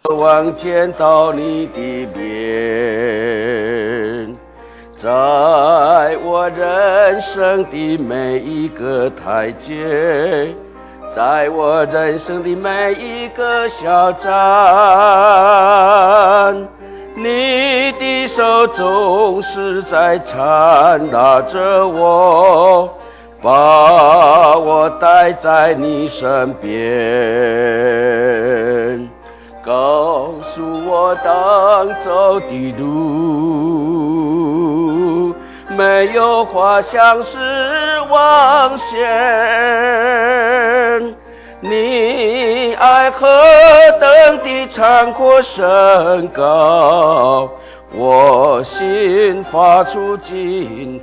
望见到你的面，在我人生的每一个台阶，在我人生的每一个小站，你的手总是在缠拉着我，把我带在你身边，告诉我当走的路，没有花香是枉闲。你爱何等的长阔深高，我心发出惊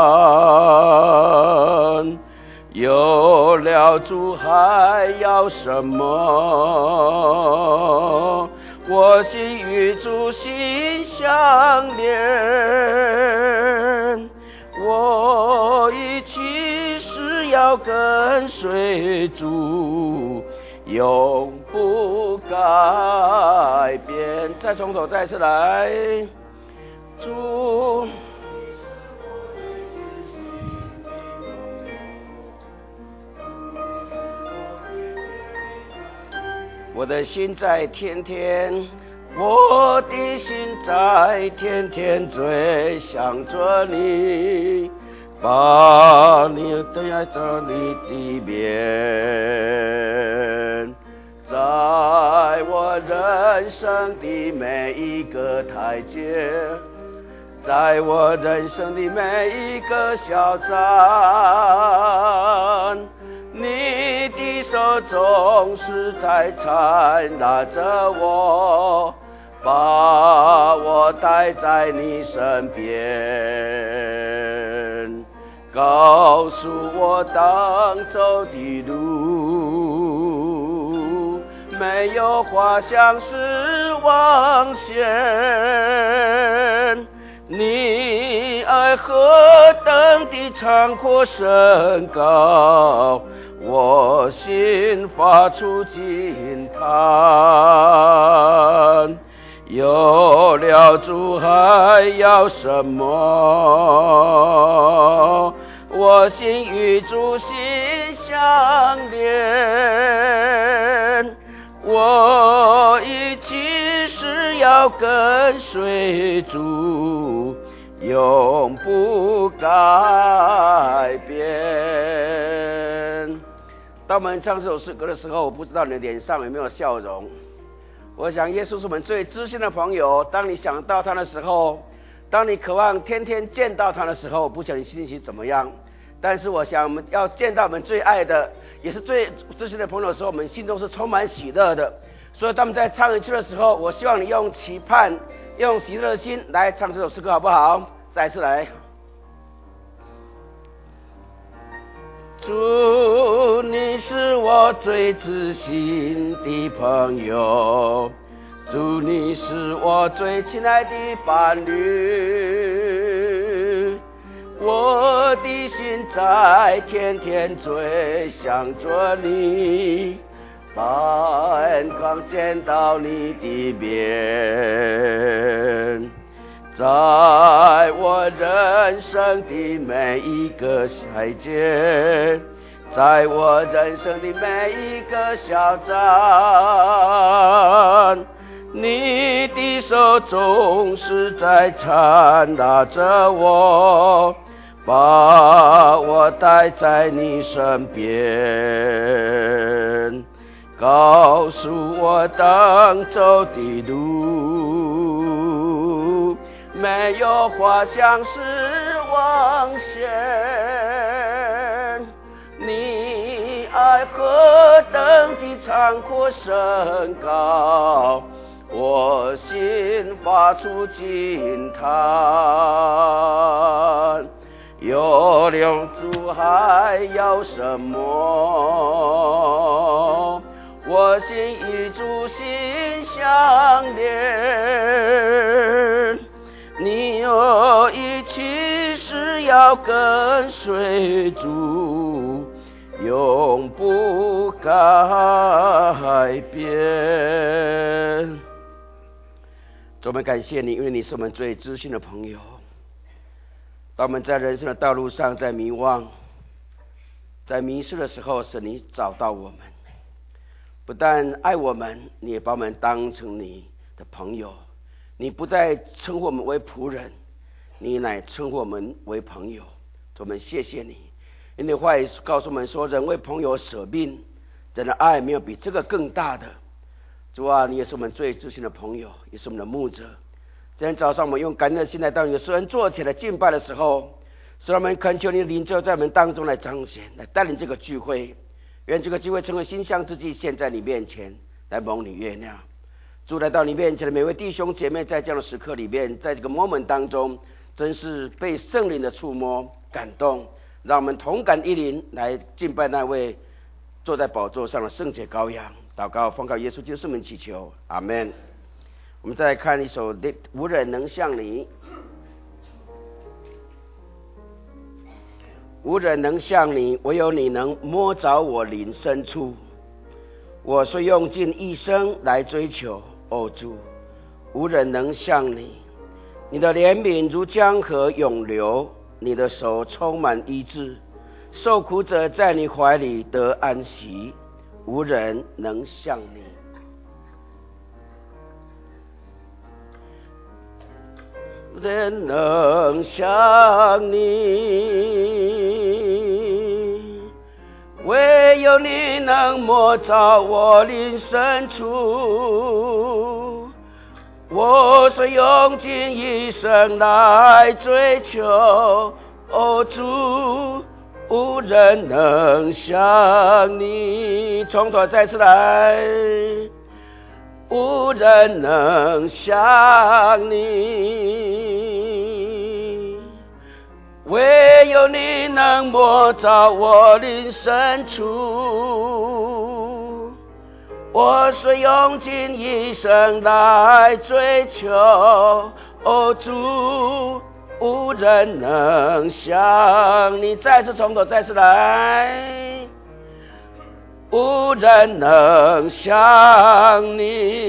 叹。有了主还要什么？我心与主心相连，我一起誓要跟随主，永不改变。再从头再次来，主。我的心在天天，我的心在天天追想着你，把你带着你的面，在我人生的每一个台阶，在我人生的每一个小站，你的手总是在缠拉着我，把我带在你身边，告诉我当走的路，没有花香是枉闲。你爱何等的长阔深高，我心发出惊叹。有了主还要什么？我心与主心相连，我一起誓要跟随主，永不改变。当我们唱这首诗歌的时候，我不知道你的脸上有没有笑容。我想耶稣是我们最知心的朋友，当你想到他的时候，当你渴望天天见到他的时候，不晓得你心情怎么样。但是我想我们要见到我们最爱的也是最知心的朋友的时候，我们心中是充满喜乐的。所以当我们在唱一次的时候，我希望你用期盼用喜乐的心来唱这首诗歌，好不好？再一次来。主，你是我最知心的朋友，主，你是我最亲爱的伴侣，我的心在天天追想着你，把恩光见到你的面，在我人生的每一个台阶，在我人生的每一个小站，你的手总是在缠拉着我，把我带在你身边，告诉我当走的路，没有花香是枉闲。你爱何等的长阔深高，我心发出惊叹。有了主还要什么？我心与主心相连，你我一起誓要跟随主，永不改变。 主，我们感谢你，因为你是我们最知心的朋友。当我们在人生的道路上在迷惘、在迷失的时候，是你找到我们，不但爱我们，你也把我们当成你的朋友。你不再称呼我们为仆人，你乃称呼我们为朋友。主，我们谢谢你，因为你的话语告诉我们说，人为朋友舍命，人的爱没有比这个更大的。主啊，你也是我们最知心的朋友，也是我们的牧者。今天早上我们用感恩的心来到你的施恩座前来敬拜的时候，使我们恳求你的灵就在我们当中来彰显，来带领这个聚会。愿这个聚会成为馨香之祭，献在你面前，来蒙你悦纳。主，来到你面前的每位弟兄姐妹，在这样的时刻里面，在这个 moment 当中，真是被圣灵的触摸感动，让我们同感一灵，来敬拜那位坐在宝座上的圣洁羔羊。祷告奉靠耶稣基督圣名祈求，阿们。我们再来看一首《无人能像你》。无人能像你，唯有你能摸着我灵深处。我虽用尽一生来追求，哦主，无人能像你。你的怜悯如江河涌流，你的手充满医治，受苦者在你怀里得安息。无人能像你。无人能像你，唯有你能摸着我灵深处。我虽用尽一生来追求，哦主，无人能像你。从头再次来。无人能像你，唯有你能摸着我灵深处。我虽用尽一生来追求，哦主，无人能像你。再次从头再次来。无人能像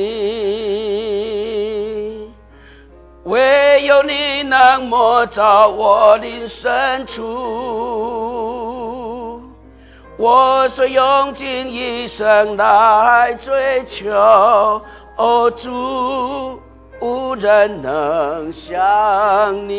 你，唯有你能摸着我灵深处。我虽用尽一生来追求，哦主，无人能像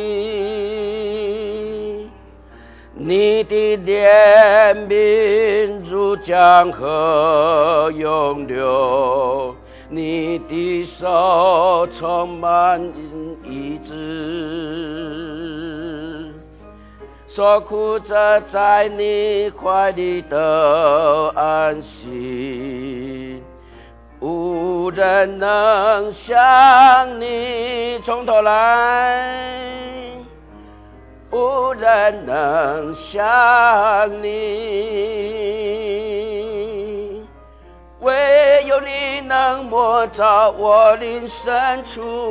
你。你的怜悯如江河涌流，你的手充满医治，受苦者在你怀里得安息。无人能像你。从头来。无人能像你，唯有你能摸着我灵深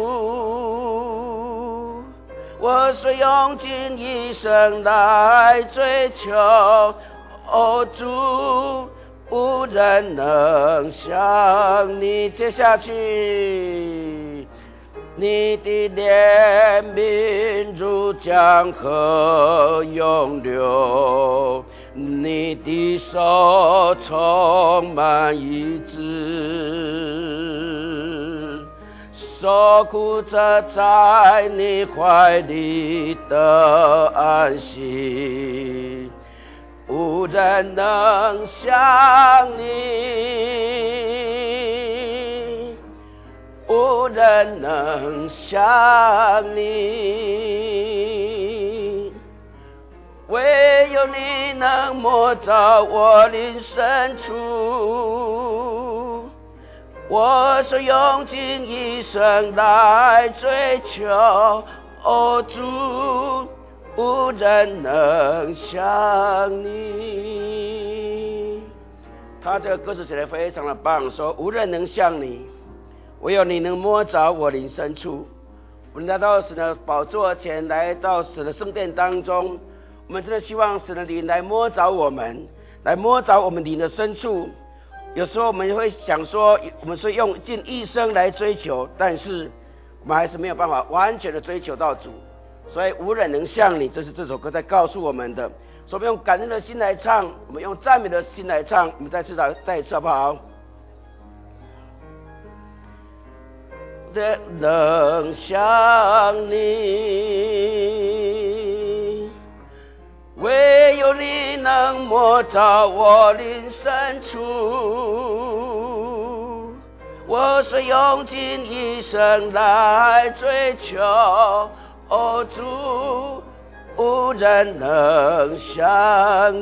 处。我虽用尽一生来追求，哦主，无人能像你。接下去。你的怜悯如江河涌流，你的手充满医治，受苦者在你怀里得安息。无人能像你，无人能像你，唯有你能摸着我灵深处。我是用尽一生来追求，哦主，无人能像你。他这个歌词写得非常的棒，说无人能像你，唯有你能摸着我灵深处。我们来到神的宝座前，来到神的圣殿当中，我们真的希望神的灵来摸着我们，来摸着我们灵的深处。有时候我们会想说，我们是用尽一生来追求，但是我们还是没有办法完全的追求到主，所以无人能像你，这是这首歌在告诉我们的。所以我们用感恩的心来唱，我们用赞美的心来唱，我们再一次好不好？人能像你，唯有你能摸着我灵深处，我是用尽一生来追求，哦主，无人能像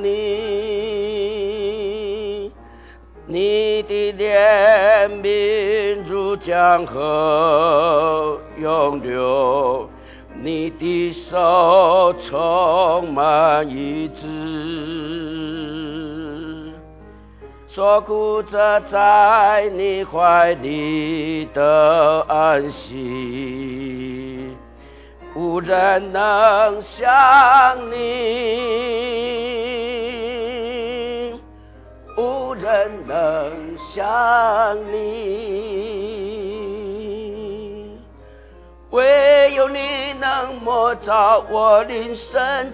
你，你的怜悯如江河涌流，你的手充满医治，所顾着在你怀里的安息，无人能像你，无人能像你，唯有你能摸着我灵深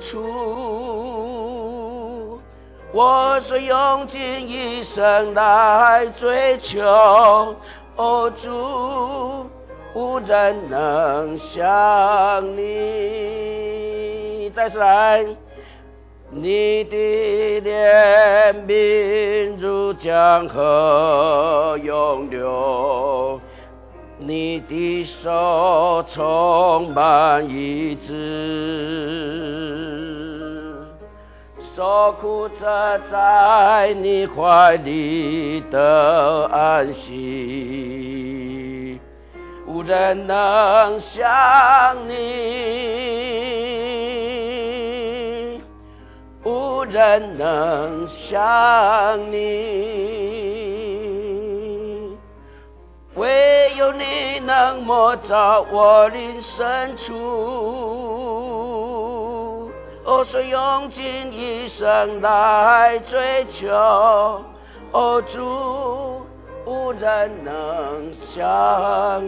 处，我是用尽一生来追求，哦主，无人能像你。再次来，你的怜悯如江河涌流，你的手充满医治，受苦者在你怀里的安息，无人能像你，无人能像你，唯有你能摸着我灵深处，我是用尽一生来追求，哦主，无人能像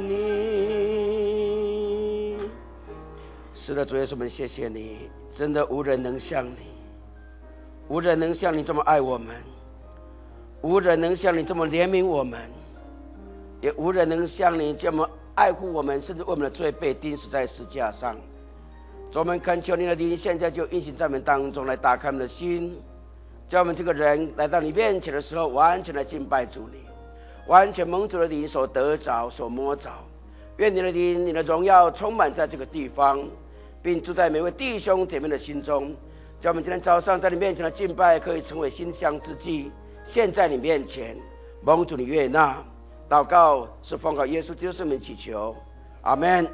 你。是的，主耶稣，我们谢谢你，真的无人能像你，无人能像你这么爱我们，无人能像你这么怜悯我们，也无人能像你这么爱护我们，甚至为我们的罪被钉死在十字架上。主，我们恳求你的灵现在就运行在我们当中，来打开我们的心，叫我们这个人来到你面前的时候，完全的敬拜主你，完全蒙主的灵所得着所摸着。愿你的灵，你的荣耀充满在这个地方，并住在每位弟兄姐妹的心中，叫我们今天早上在你面前的敬拜可以成为馨香之祭，献在你面前，蒙主你悦纳。祷告是奉靠耶稣基督圣名祈求，阿们。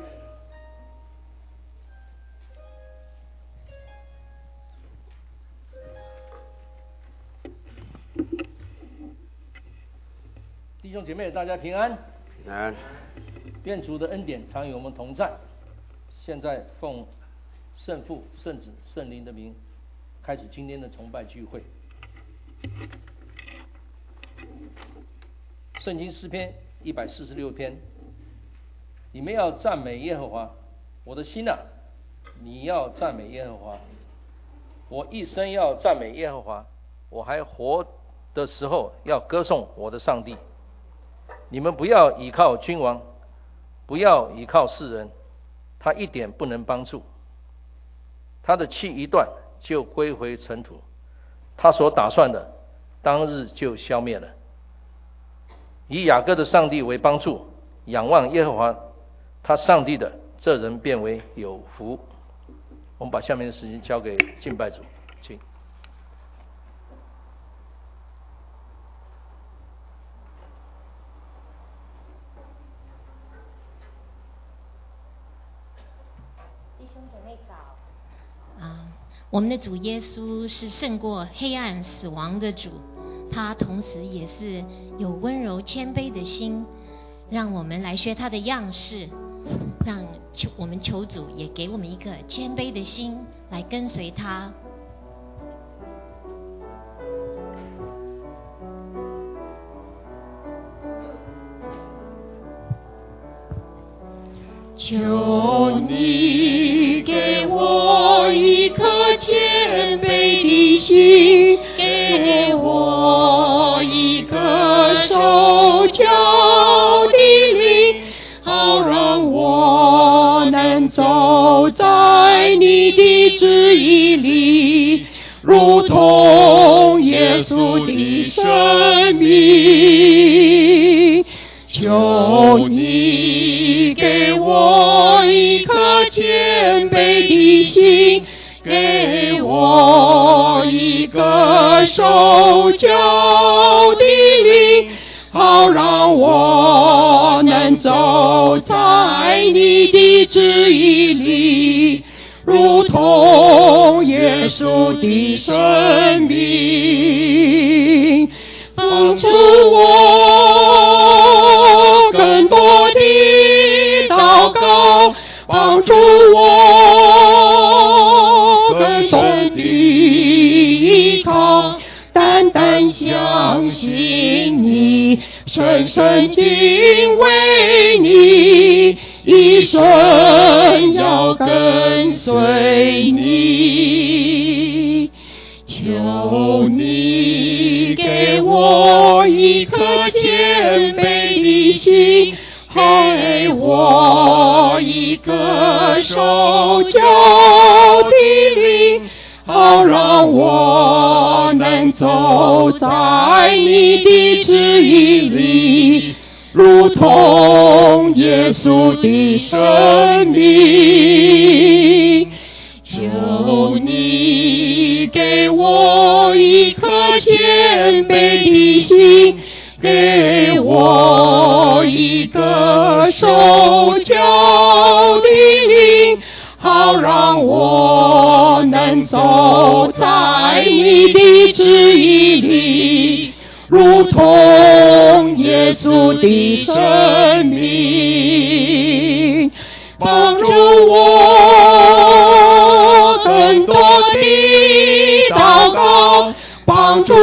弟兄姐妹，大家平安。 平安。 愿主的恩典常与我们同在。现在奉圣父、圣子、圣灵的名，开始今天的崇拜聚会。圣经诗篇146篇，你们要赞美耶和华，我的心啊，你要赞美耶和华，我一生要赞美耶和华，我还活的时候要歌颂我的上帝。你们不要倚靠君王，不要倚靠世人，他一点不能帮助，他的气一断就归回尘土，他所打算的当日就消灭了。以雅各的上帝为帮助，仰望耶和华他上帝的，这人变为有福。我们把下面的时间交给敬拜组，请。 弟兄姐妹早。我们的主耶稣是胜过黑暗死亡的主，他同时也是有温柔谦卑的心，让我们来学他的样式，让我们求主也给我们一个谦卑的心来跟随他。 求你给我一颗谦卑的心，给我一个受教的灵，好让我能走在你的旨意里，如同耶稣的生命。求你给我一颗谦卑的心，给我一个受教的灵，好让我能走在你的旨意里，如同耶稣的生命。帮助我更多的祷告，帮助我更深的依靠，单单相信你，深深敬畏你，一生要跟随你。求你给我一颗谦卑的心，给我一个受教的灵，好让我能走在你的旨意里，如同耶稣的生命。求你给我一颗谦卑的心，给我一个受教的灵，好让我能走在你的旨意里，如同耶稣的生命。帮助我更多的祷告，帮助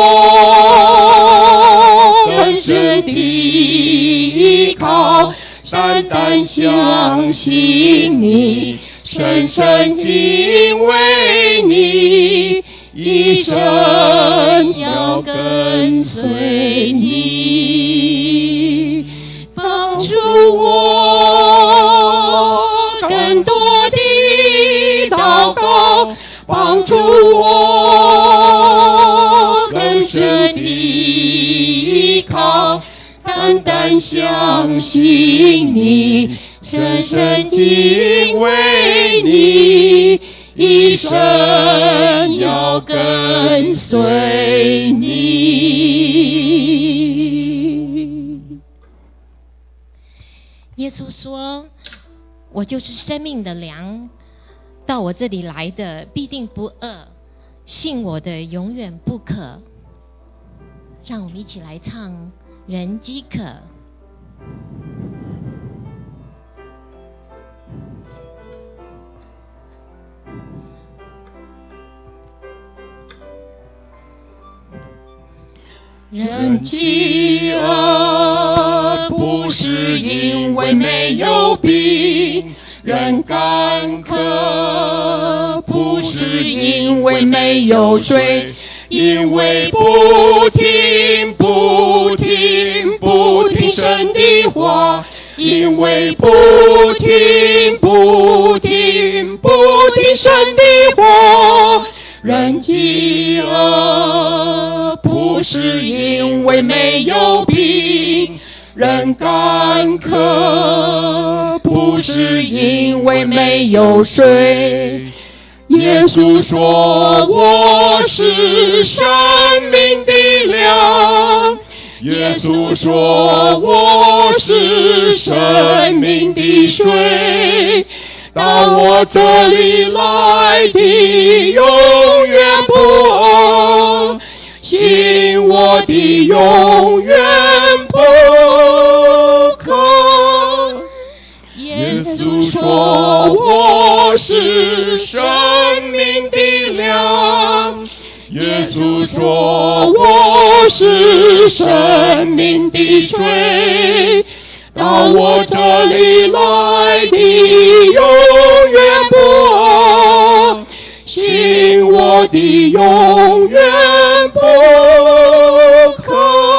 我更深的依靠，单单相信你，深深敬畏你，一生要跟随你。帮助我更多的祷告，帮助我更深的依靠，单单相信你，深深敬畏你，一生要跟随你。 耶稣说，我就是生命的粮，到我这里来的必定不饿，信我的永远不渴。让我们一起来唱人饥渴。 人饥饿不是因为没有饼，人干渴不是因为没有水，因为不听神的话，因为不听神的话。人饥饿不是因为没有饼，人干渴不是因为没有水。耶稣说我是生命的粮，耶稣说我是生命的水，到我这里来的永远不饿，信我的永远不渴。耶稣说我是生命的粮，耶稣说我是生命的水，到我这里来来的永远不二，信我的永远不可。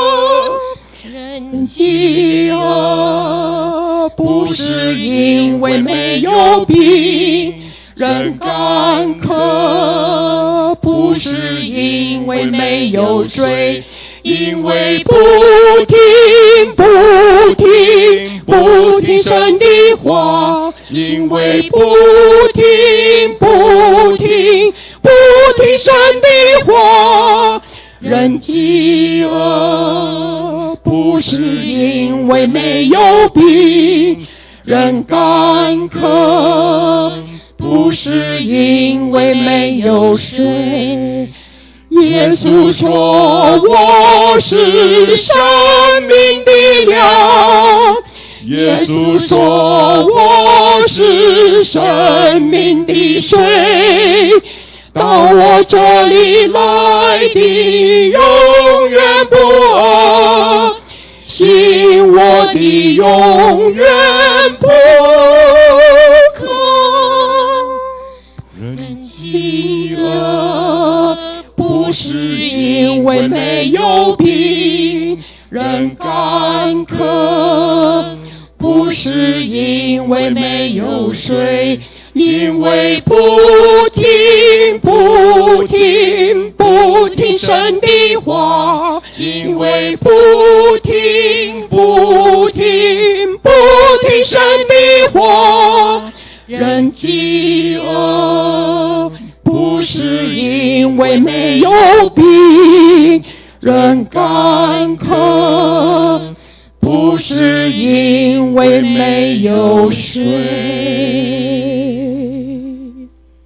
人饥饿不是因为没有饼，人干渴不是因为没有水，因为不听神的话，因为不听神的话。人饥饿不是因为没有饼，人干渴不是因为没有水。耶稣说我是生命的粮，耶稣说我是生命的水，到我这里来的永远不二，信我的永远不可。人饥饿不是因为没有饼，人干渴不是因为没有水，因为不听神的话，因为不听神的话。人饥饿不是因为没有饼，人干渴不是因为没有水。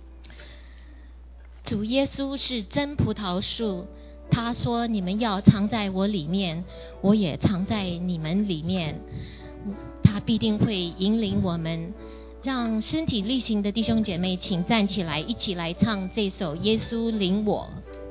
主耶稣是真葡萄树，他说你们要藏在我里面，我也藏在你们里面，他必定会引领我们。让身体力行的弟兄姐妹请站起来，一起来唱这首耶稣领我。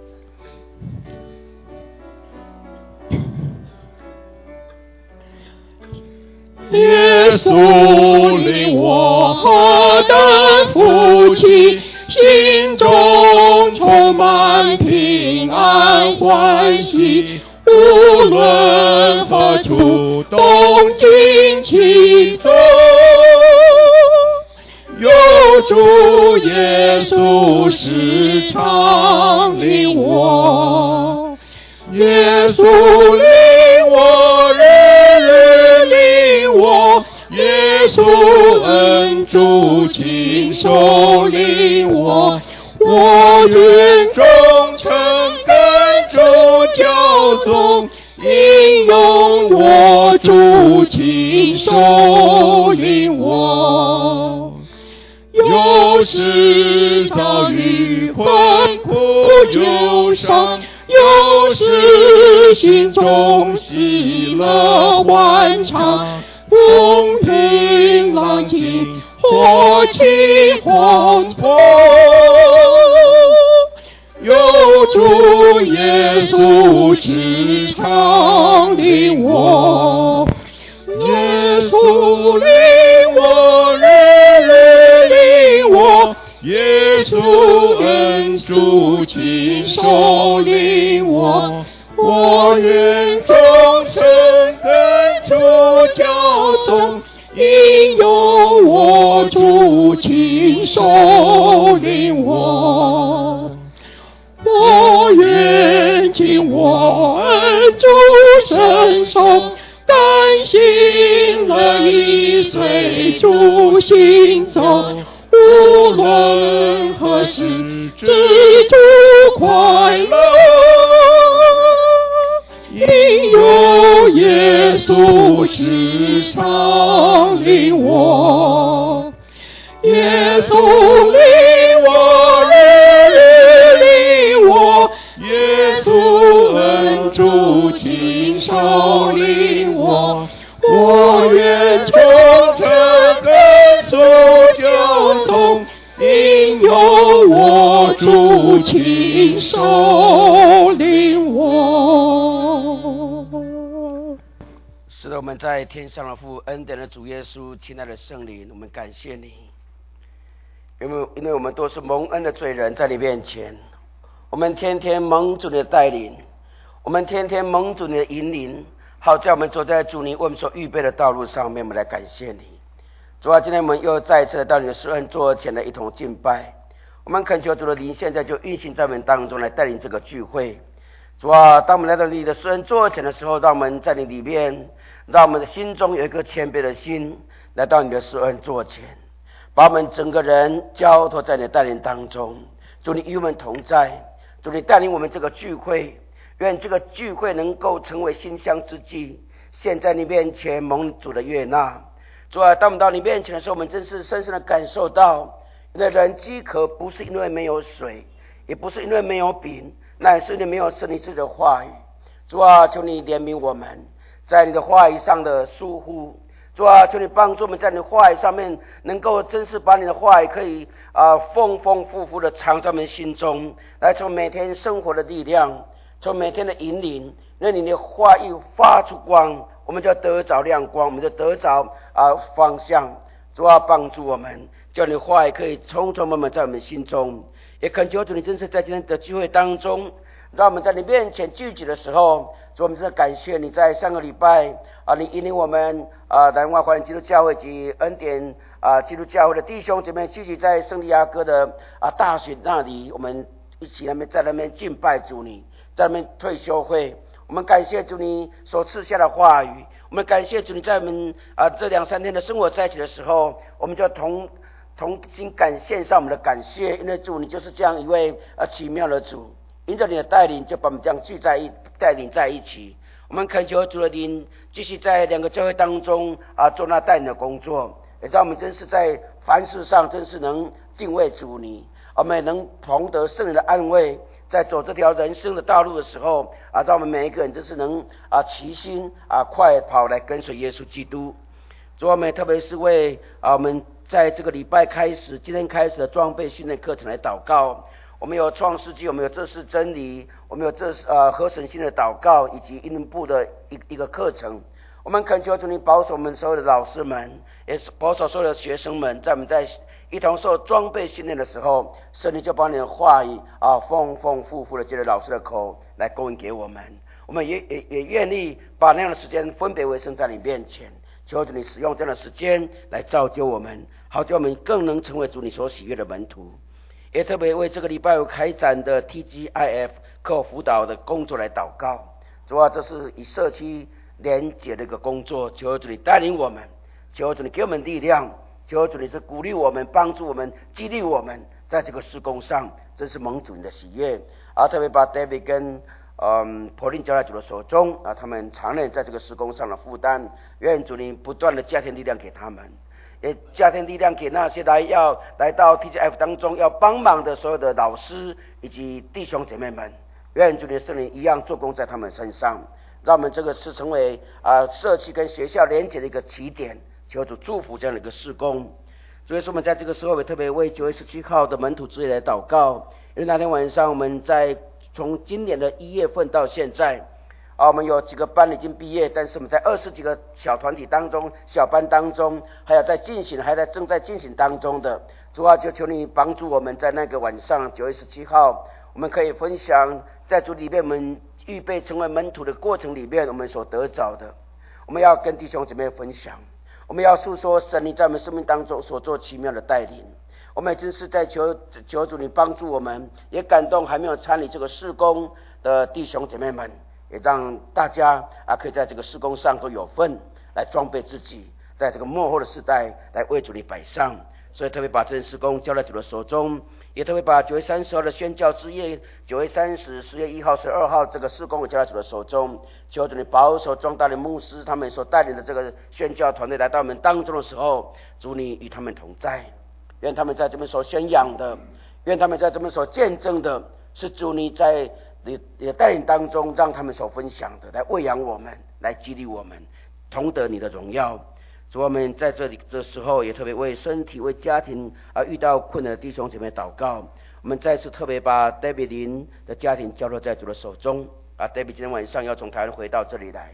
耶稣领我何等福气，心中充满平安欢喜，无论何处动静起走，有主耶稣时常领我，耶稣领我，日日领我，耶稣恩主亲手领我，我愿忠诚跟主教宗，应用我主亲手领我。有时遭遇困苦忧伤，有时心中喜乐欢畅，风平浪静，或起或落，有主耶稣时常领我，耶稣领我，日日领我，耶稣恩主亲手领我，我愿忠诚跟主教宗，应用我主亲手领我，我愿尽我恩主伸手，甘心乐意随主行走，无论何时知主快乐，因有耶稣时常领我，耶稣领我，日日领我，耶稣恩主亲手领我，我愿忠诚跟主教宗，应用我主亲手领我。 是的， 是我们在天上的父，恩典的主耶稣，亲爱的圣灵，我们感谢你，因为我们都是蒙恩的罪人，在你面前，我们天天蒙主你的带领，我们天天蒙主你的引领，好叫我们走在主你为我们所预备的道路上面，我们来感谢你。主啊，今天我们又再一次到你的施恩座前来一同敬拜，我们恳求主的灵现在就运行在我们当中，来带领这个聚会。主啊，当我们来到你的施恩座前的时候，让我们在你里面，让我们的心中有一颗谦卑的心，来到你的施恩座前，把我们整个人交托在你的带领当中。主，你与我们同在，主，你带领我们这个聚会，愿这个聚会能够成为馨香之祭，现在你面前蒙主的悦纳。主啊，当我们到你面前的时候，我们真是深深的感受到，因为人饥渴不是因为没有水，也不是因为没有饼，乃是你没有神你自己的话语。主啊，求你怜悯我们在你的话语上的疏忽。主啊，求你帮助我们在你的话语上面，能够真是把你的话语可以丰丰富富的藏在我们心中，来从每天生活的力量，从每天的引领，让你的话语发出光，我们就得着亮光，我们就得着方向。主啊，帮助我们，叫你的话语可以充充满满在我们心中。也恳求主你真是在今天的聚会当中，让我们在你面前聚集的时候，主，我们真的感谢你在上个礼拜你引领我们南华华人基督教会及恩典基督教会的弟兄姐妹聚集在圣地亚哥的大学那里，我们一起在那边敬拜主你，在那边退休会。我们感谢主你所赐下的话语，我们感谢主你在我们这2-3天的生活在一起的时候，我们就同心献上我们的感谢，因为主你就是这样一位奇妙的主，因着你的带领，就把我们这样带领在一起。我们恳求主的灵继续在2个教会当中做那带领的工作，也让我们真是在凡事上真是能敬畏主你，我们也能同得圣灵的安慰，在走这条人生的道路的时候让我们每一个人真是能齐心快跑来跟随耶稣基督。主，我们特别是为我们在这个礼拜今天开始的装备训练课程来祷告。我们有创世纪，我们有这是真理，我们有这合神心的祷告，以及英文部的一个课程。我们恳求主你保守我们所有的老师们，也保守所有的学生们，在我们在一同受装备训练的时候，圣灵就把你的话语丰丰富富的借着老师的口来供应给我们。我们也愿意把那样的时间分别为圣在你面前，求主你使用这样的时间来造就我们，好叫我们更能成为主你所喜悦的门徒。也特别为这个礼拜有开展的 TGIF 课后辅导的工作来祷告。主啊，这是以社区连结的一个工作，求主你带领我们，求主你给我们力量，求主你是鼓励我们，帮助我们，激励我们，在这个事工上真是蒙主你的喜悦。特别把 David 跟Pauline 交在主的手中他们常年在这个事工上的负担，愿主你不断的加添力量给他们，也加添力量给那些来到 TGF 当中要帮忙的所有的老师以及弟兄姐妹们，愿主你的圣灵一样做工在他们身上，让我们这个是成为社区跟学校连结的一个起点。求主祝福这样的一个事工。所以说我们在这个时候也特别为9月17号的门徒之夜来祷告，因为那天晚上我们从今年的1月份到现在我们有几个班已经毕业，但是我们在20几个小团体当中、小班当中，还正在进行当中的。主啊，就求你帮助我们，在那个晚上9月17号，我们可以分享在主里面我们预备成为门徒的过程里面我们所得着的。我们要跟弟兄姐妹分享，我们要诉说神你在我们生命当中所做奇妙的带领。我们也真是在求主你帮助我们，也感动还没有参与这个事工的弟兄姐妹们，也让大家可以在这个事工上都有份，来装备自己，在这个末后的时代来为主你摆上。所以特别把这件事工交在主的手中，也特别把9月30号的宣教之夜、9月30、10月1号、12号这个事工也交在主的手中。求主你保守庄大的牧师他们所带领的这个宣教团队来到我们当中的时候，主你与他们同在，愿他们在这边所宣扬的，愿他们在这边所见证的，是主你在你的带领当中让他们所分享的，来喂养我们，来激励我们，同得你的荣耀。主，我们在这里的时候也特别为身体、为家庭遇到困难的弟兄姐妹祷告。我们再次特别把 David 林的家庭交托在主的手中David 今天晚上要从台湾回到这里来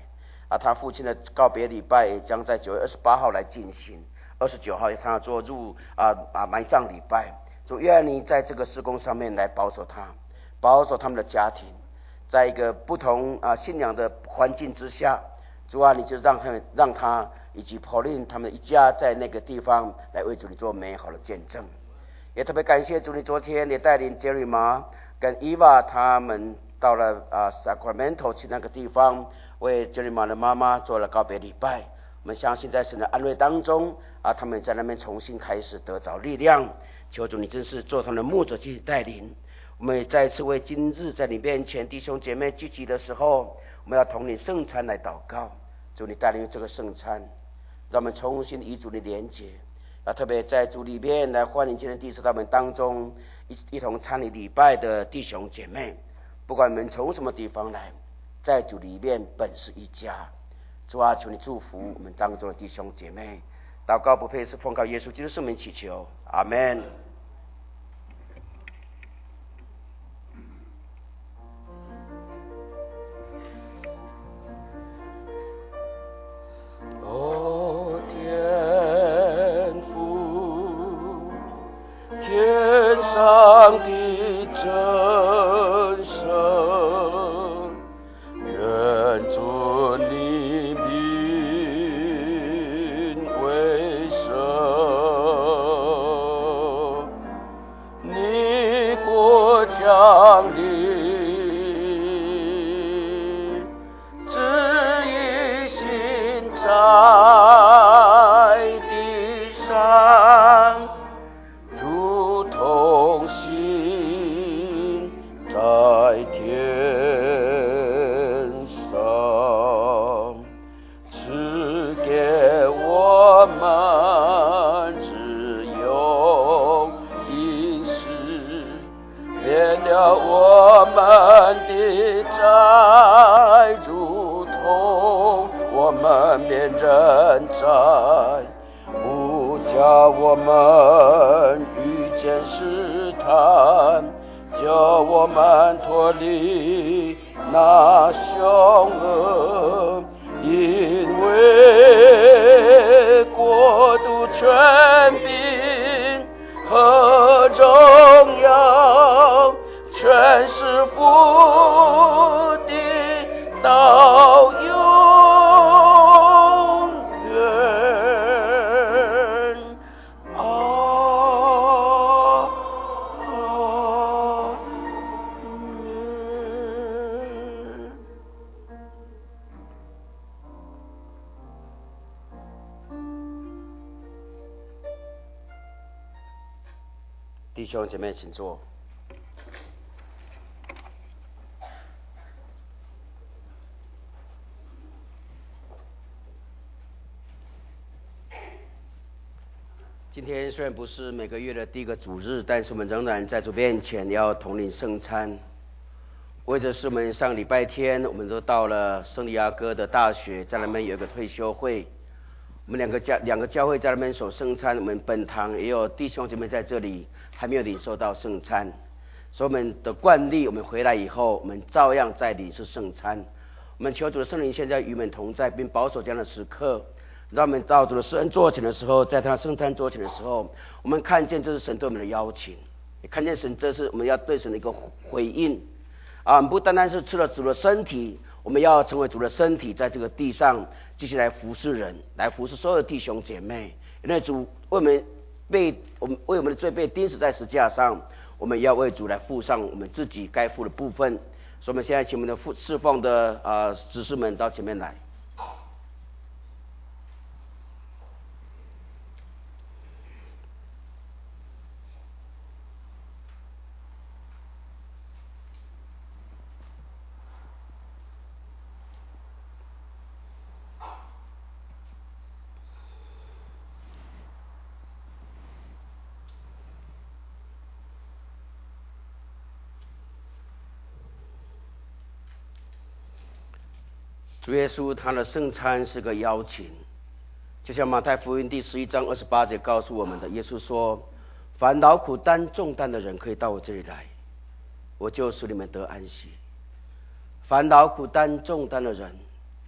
他父亲的告别礼拜也将在9月28号来进行，29号他要做埋葬礼拜。主，愿你在这个事工上面来保守他，保守他们的家庭，在一个不同信仰的环境之下，主啊，你就让他以及 Pauline 他们一家在那个地方来为主你做美好的见证。也特别感谢主，你昨天也带领 Jerry 妈跟 Eva 他们到了Sacramento 去那个地方，为 Jerry 妈的妈妈做了告别礼拜。我们相信在神的安慰当中他们在那边重新开始得着力量。求主你真是做他们的牧者继续带领。我们也再次为今日在你面前弟兄姐妹聚集的时候，我们要同领圣餐来祷告。主你带领这个圣餐，让我们重新与主的连结，特别在主里面来欢迎今天第4道门当中一同参与礼拜的弟兄姐妹，不管你们从什么地方来，在主里面本是一家。主啊，求你祝福我们当中的弟兄姐妹。祷告不配是奉靠耶稣基督圣名祈求，阿们。 天父，天上的真神，愿尊你名为圣，你国降临，旨意行在地上，如同行在天上，赐给我们自由意识，免了我们的债，如同我们免人债，不叫我们遇见试探，叫我们脱离那凶恶，因为国度权柄和荣耀全是父的，到永远。阿门。 弟兄姐妹请坐。今天虽然不是每个月的第一个主日，但是我们仍然在主面前要同领圣餐。为的是我们上礼拜天我们都到了圣地亚哥的大学，在那边有一个退休会，我们两个教会在那边守圣餐，我们本堂也有弟兄姐妹在这里还没有领受到圣餐，所以我们的惯例，我们回来以后我们照样在领受圣餐。我们求主的圣灵现在与我们同在，并保守这样的时刻，让我们到主的施恩座前的时候，在他圣餐桌前的时候，我们看见这是神对我们的邀请，也看见神这是我们要对神的一个回应不单单是吃了主的身体，我们要成为主的身体，在这个地上继续来服侍人，来服侍所有的弟兄姐妹。因为主为我们的罪被钉死在十字架上，我们要为主来付上我们自己该付的部分。所以我们现在请我们的侍奉的执事们到前面来。主耶稣他的圣餐是个邀请，就像马太福音第11章28节告诉我们的，耶稣说，凡劳苦担重担的人可以到我这里来，我就使你们得安息。凡劳苦担重担的人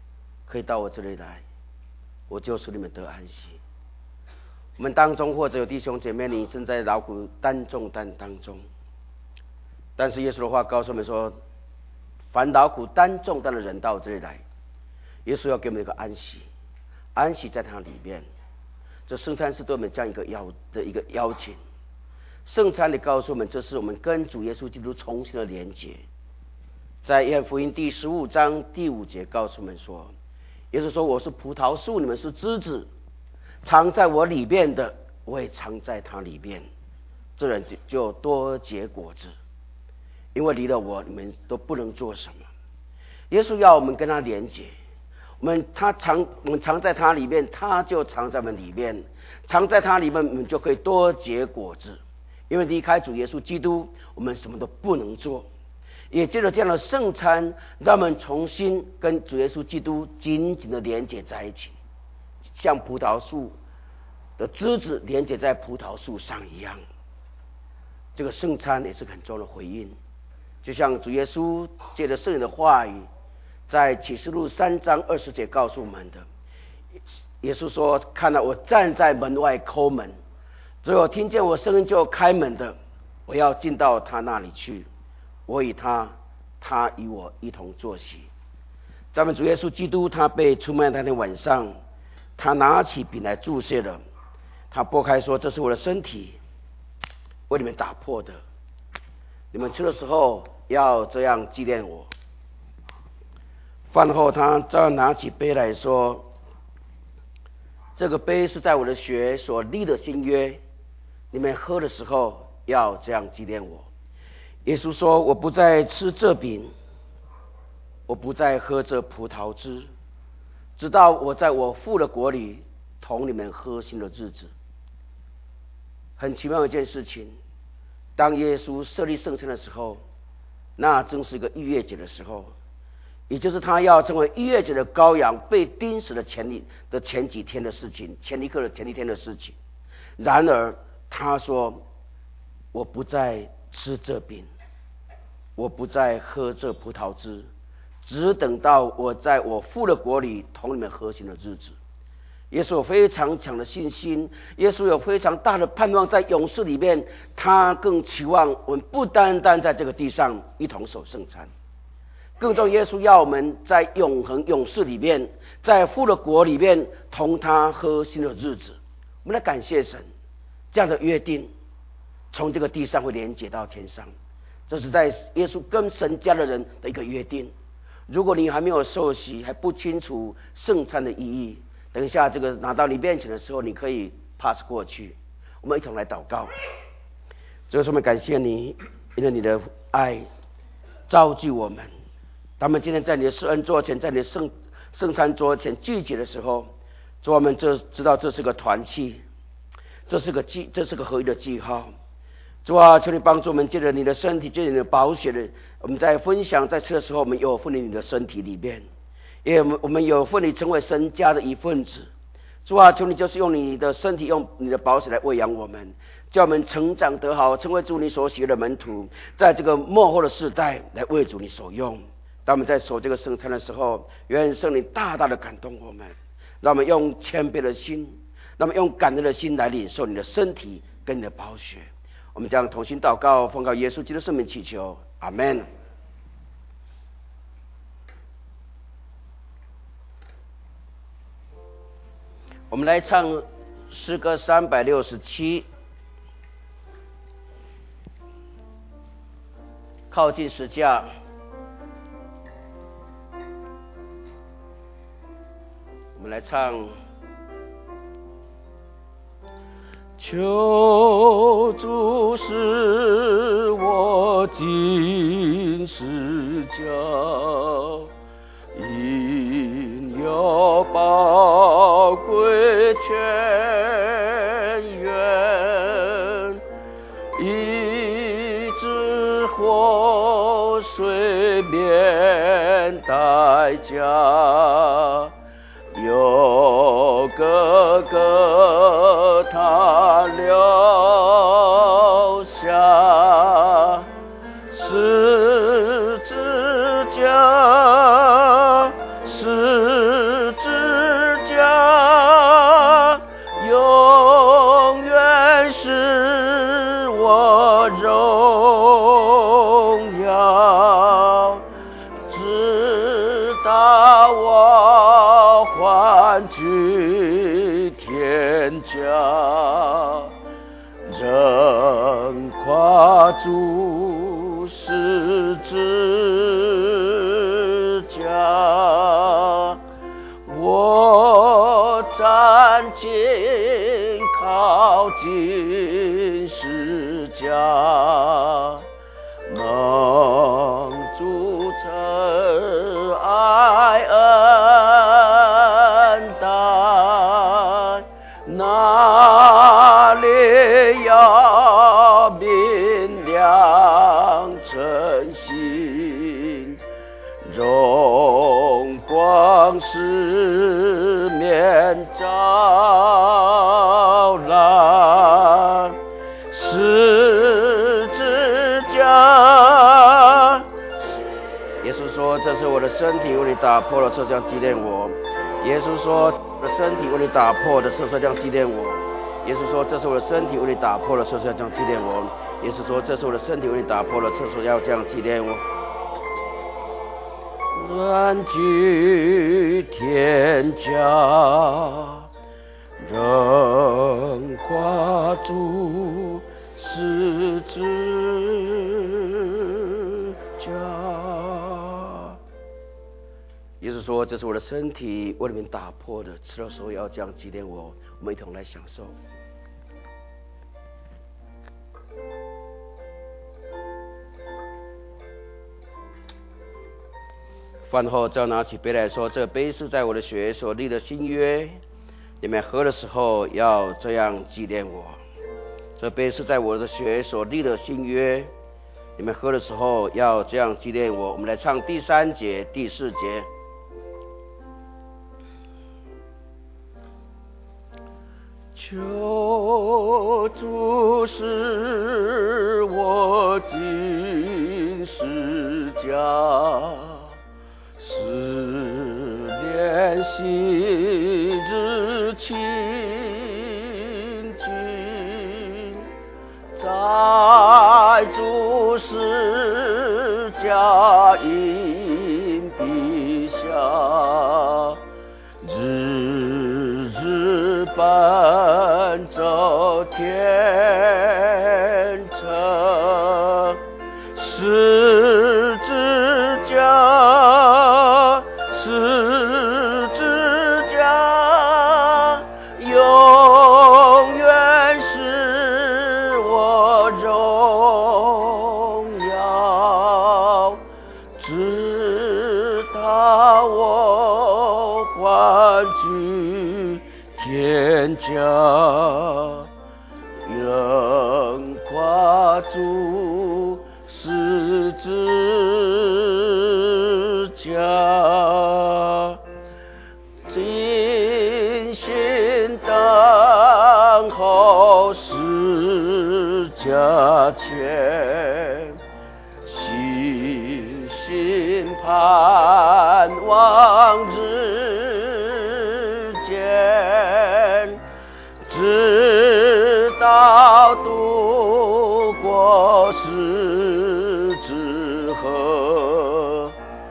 可以到我这里来，我就使你们得安息。我们当中或者有弟兄姐妹，你正在劳苦担重担当中，但是耶稣的话告诉我们说，凡劳苦担重担的人到我这里来，耶稣要给我们一个安息，安息在他里面。这圣餐是对我们这样一个邀请。圣餐里告诉我们，这是我们跟主耶稣基督重新的连结。在约翰福音第15章第5节告诉我们说，耶稣说，我是葡萄树，你们是枝子，藏在我里面的，我也藏在他里面，这人就多结果子，因为离了我，你们都不能做什么。耶稣要我们跟他连结，我们藏在他里面，他就藏在我们里面，藏在他里面，我们就可以多结果子。因为离开主耶稣基督，我们什么都不能做。也借着这样的圣餐，让我们重新跟主耶稣基督紧紧的连结在一起，像葡萄树的枝子连结在葡萄树上一样。这个圣餐也是很重要的回应，就像主耶稣借着圣灵的话语，在启示录3章20节告诉我们的。耶稣说，看到我站在门外叩门，只有听见我声音就开门的，我要进到他那里去，我与他，他与我一同坐席。咱们主耶稣基督他被出卖那天晚上，他拿起饼来祝谢了，他拨开说，这是我的身体，为你们打破的，你们吃的时候要这样纪念我。饭后他照样拿起杯来说，这个杯是在我的血所立的新约，你们喝的时候要这样纪念我。耶稣说，我不再吃这饼，我不再喝这葡萄汁，直到我在我父的国里同你们喝新的日子。很奇妙的一件事情，当耶稣设立圣餐的时候，那正是一个逾越节的时候，也就是他要成为逾越节的羔羊被钉死的前几天的事情，前一刻的前一天的事情。然而他说，我不再吃这饼，我不再喝这葡萄汁，只等到我在我父的国里同你们和行的日子。耶稣有非常强的信心，耶稣有非常大的盼望，在永世里面，他更期望我们不单单在这个地上一同守圣餐，更重要，耶稣要我们在永恒永世里面，在父的国里面同他和新的日子。我们来感谢神，这样的约定从这个地上会连接到天上，这是在耶稣跟神家的人的一个约定。如果你还没有受洗，还不清楚圣餐的意义，等一下这个拿到你面前的时候，你可以 pass 过去。我们一同来祷告。主耶稣，我们感谢你，因为你的爱召集我们，当我们今天在你的施恩桌前，在你的圣餐桌前聚集的时候，主，我们知道这是个团契，这是个合一的记号。主啊，求你帮助我们，借着你的身体，借着你的宝血的，我们在分享在吃的时候，我们有份于你的身体里面，因为我们有份于成为神家的一份子。主啊，求你就是用你的身体，用你的宝血来喂养我们，叫我们成长得好，成为主你所喜悦的门徒，在这个末后的世代来为主你所用。当我们在守这个圣餐的时候，愿圣灵大大的感动我们，让我们用谦卑的心，让我们用感恩的心来领受你的身体跟你的宝血。我们将同心祷告，奉靠耶稣基督圣名祈求，阿们。我们来唱诗歌367，靠近十架。我们来唱，求主使我进十架，因有宝贵泉源，以致活水免代价。有哥哥他留下十字架，十荣耀，直到我欢聚天家，仍跨主十字架。我站紧靠近十架，蒙主慈爱恩待，那里有明亮晨星，荣光四面照来，十字架。耶稣说：“这是我的身体，为你打破了，这样纪念我。”耶稣说：“我的身体为你打破的，这样纪念我。”耶稣说：“这是我的身体为你打破了，这样纪念我。”耶稣说：“这是我的身体为你打破了，要这样纪念我。”安居天家，仍跨主十字架。耶稣说：“这是我的身体，为你们打破的，吃的时候要这样纪念我。”我们一同来享受。饭后，再拿起杯来说：“这杯是在我的血所立的新约，你们喝的时候要这样纪念我。这杯是在我的血所立的新约，你们喝的时候要这样纪念我。”我们来唱第3节、第4节。求主使我进十家，思念昔日情景，在主十架荫底下，日日奔走天程，十字架，十字架，永远是我荣耀，直到我欢聚天家，仍跨主十字架，尽心等候十架前，细心盼望日间，直到渡过十字河，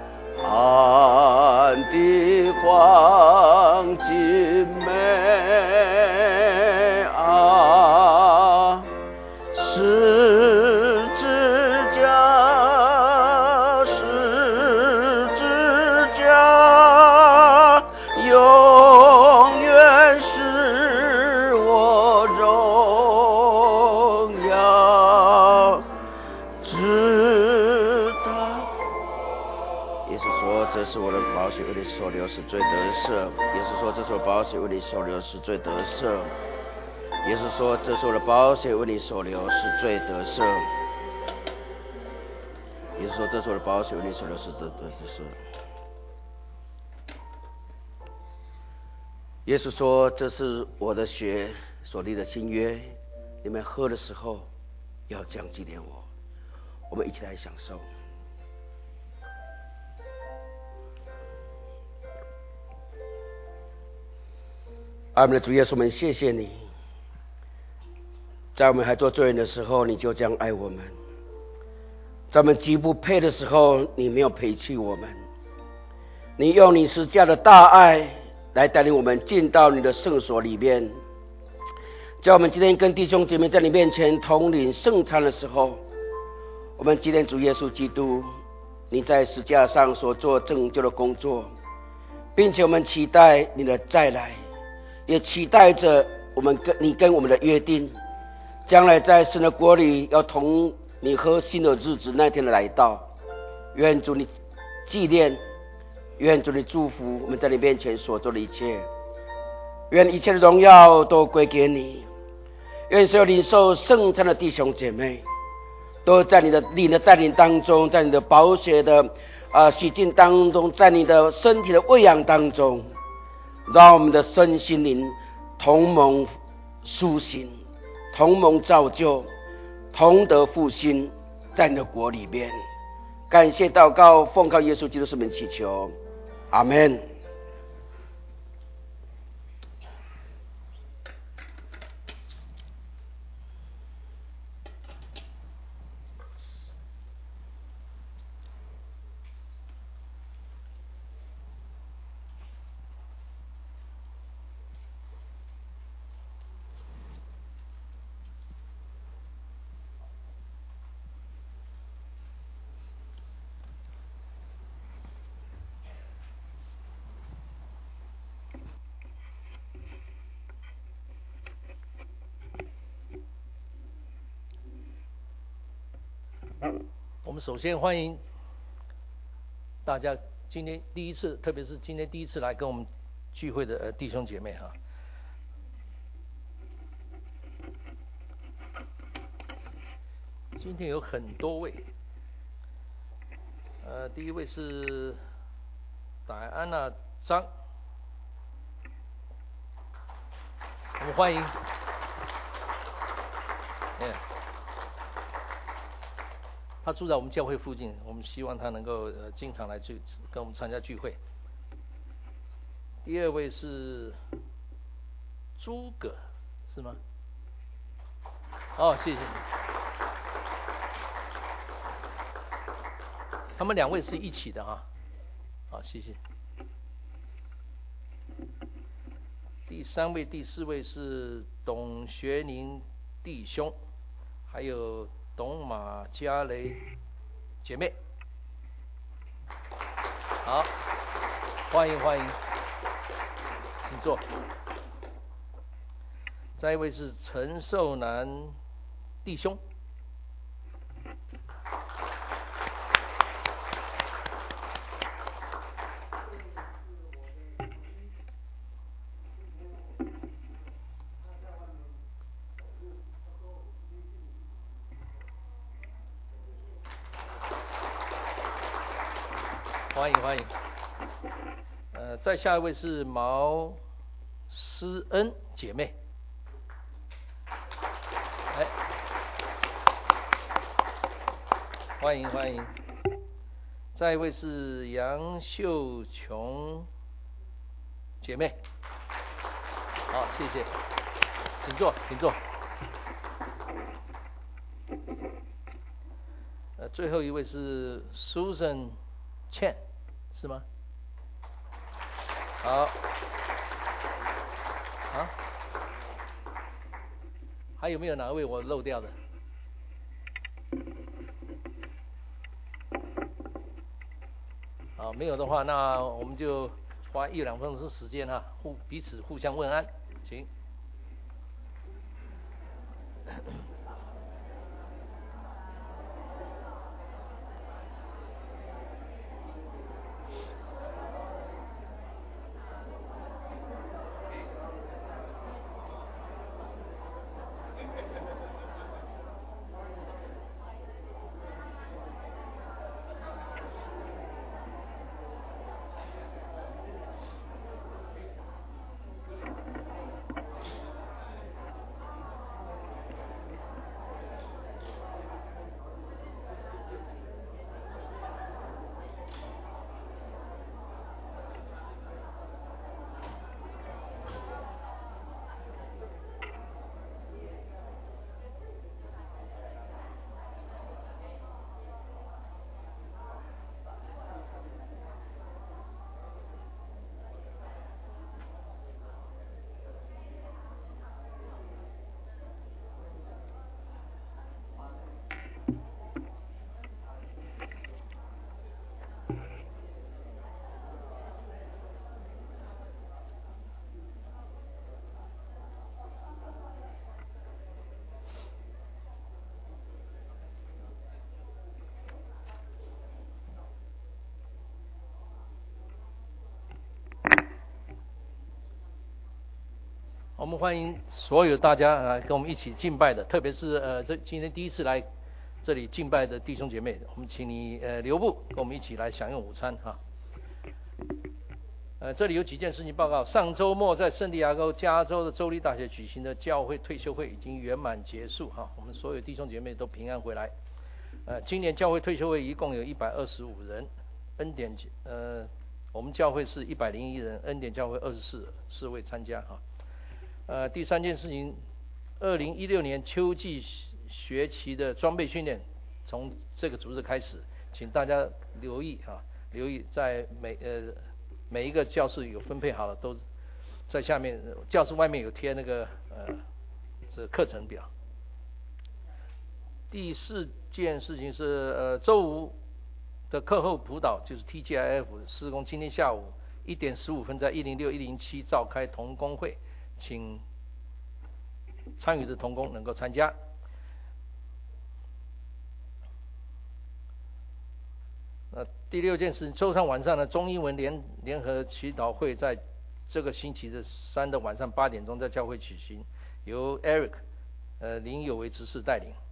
安的黄金美啊，十字架，十字架，永远是我荣耀，直到。耶稣说：“这是我的宝血，为你所流，是最得赦。”耶稣说：“这是我的宝血，为你所流，是最得赦。”耶稣说：“这是我的宝血，为你所流，是最得赦。”耶稣说：“这是我的宝血，为你所流，是最得赦。”耶稣说：“这是我的血所立的新约，你们喝的时候要这样纪念我。”我们一起来享受。爱我们的主耶稣，我们谢谢你， 在我们还做罪人的时候，你就这样爱我们；在我们极不配的时候，你没有撇弃我们。你用你十架的大爱来带领我们进到你的圣所里面。叫我们今天跟弟兄姐妹在你面前同领圣餐的时候，我们纪念主耶稣基督你在十架上所做拯救的工作，并且我们期待你的再来，也期待着你跟我们的约定，将来在神的国里要同你喝新的日子那天的来到。愿主你纪念，愿主你祝福我们在你面前所做的一切，愿一切的荣耀都归给你。愿所有领受圣餐的弟兄姐妹都在你的带领当中，在你的宝血的洗净当中，在你的身体的喂养当中，让我们的身心灵同盟苏醒，同盟造就，同得复兴，在你的国里面。感谢祷告，奉靠耶稣基督圣名祈求，阿们。 我们首先欢迎大家今天第一次，特别是今天第一次来跟我们聚会的弟兄姐妹哈。今天有很多位，第一位是戴安娜张，我们欢迎。他住在我们教会附近，我们希望他能够经常来跟我们参加聚会。第二位是诸葛，是吗？哦，谢谢。他们两位是一起的啊，好，谢谢。第三位、第四位是董学宁弟兄，还有董马嘉雷姐妹，好，欢迎欢迎，请坐。再一位是陈寿南弟兄，欢迎欢迎。再下一位是毛思恩姐妹，来，欢迎欢迎。再一位是杨秀琼姐妹，好，谢谢，请坐请坐。最后一位是 Susan Chen， 是吗？好，啊，还有没有哪位我漏掉的？好，没有的话，那我们就花1-2分钟时间哈，彼此互相问安，请。 我们欢迎所有大家跟我们一起敬拜的，特别是今天第一次来这里敬拜的弟兄姐妹，我们请你留步，跟我们一起来享用午餐哈。这里有几件事情报告。上周末在圣地亚哥加州的州立大学举行的教会退休会已经圆满结束哈，我们所有弟兄姐妹都平安回来。今年教会退休会一共有125人，恩典我们教会是101人，恩典教会24位参加哈。第三件事情，2016年秋季学期的装备训练从这个主日开始，请大家留意在每一个教室有分配好了，都在下面教室外面有贴那个这课程表。第四件事情是周五的课后辅导，就是 TGIF 施工，今天下午1点15分在106、107召开同工会，请参与的同工能够参加。第六件事，周三晚上的中英文联合祈祷会在这个星期的3的晚上8点钟在教会举行，由 Eric 林有为执事带领。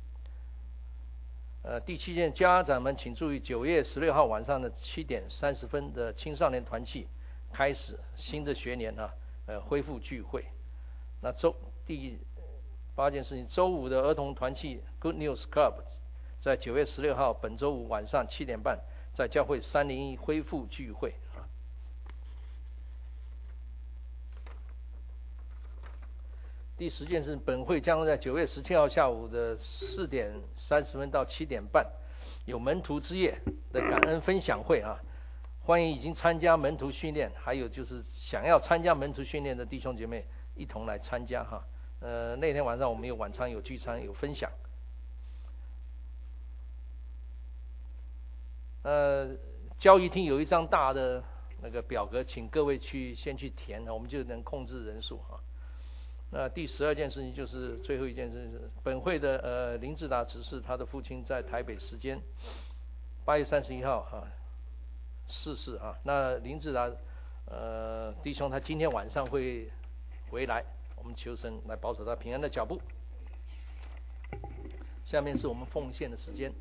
第七件，家长们请注意，9月16号晚上的7点30分的青少年团契开始新的学年恢复聚会。那第8件事情，周五的儿童团契 Good News Club 在9月16号本周五晚上7点半在教会301恢复聚会第10件事，本会将在9月17号下午的4点30分到7点半有门徒之夜的感恩分享会欢迎已经参加门徒训练，还有就是想要参加门徒训练的弟兄姐妹一同来参加那天晚上我们有晚餐、有聚餐、有分享。交易厅有一张大的那个表格，请各位先去填，我们就能控制人数那第12件事情就是最后一件事情，本会的林志达执事他的父亲在台北时间8月31号逝世那林志达弟兄他今天晚上会回来，我们求神来保守他平安的脚步。下面是我们奉献的时间。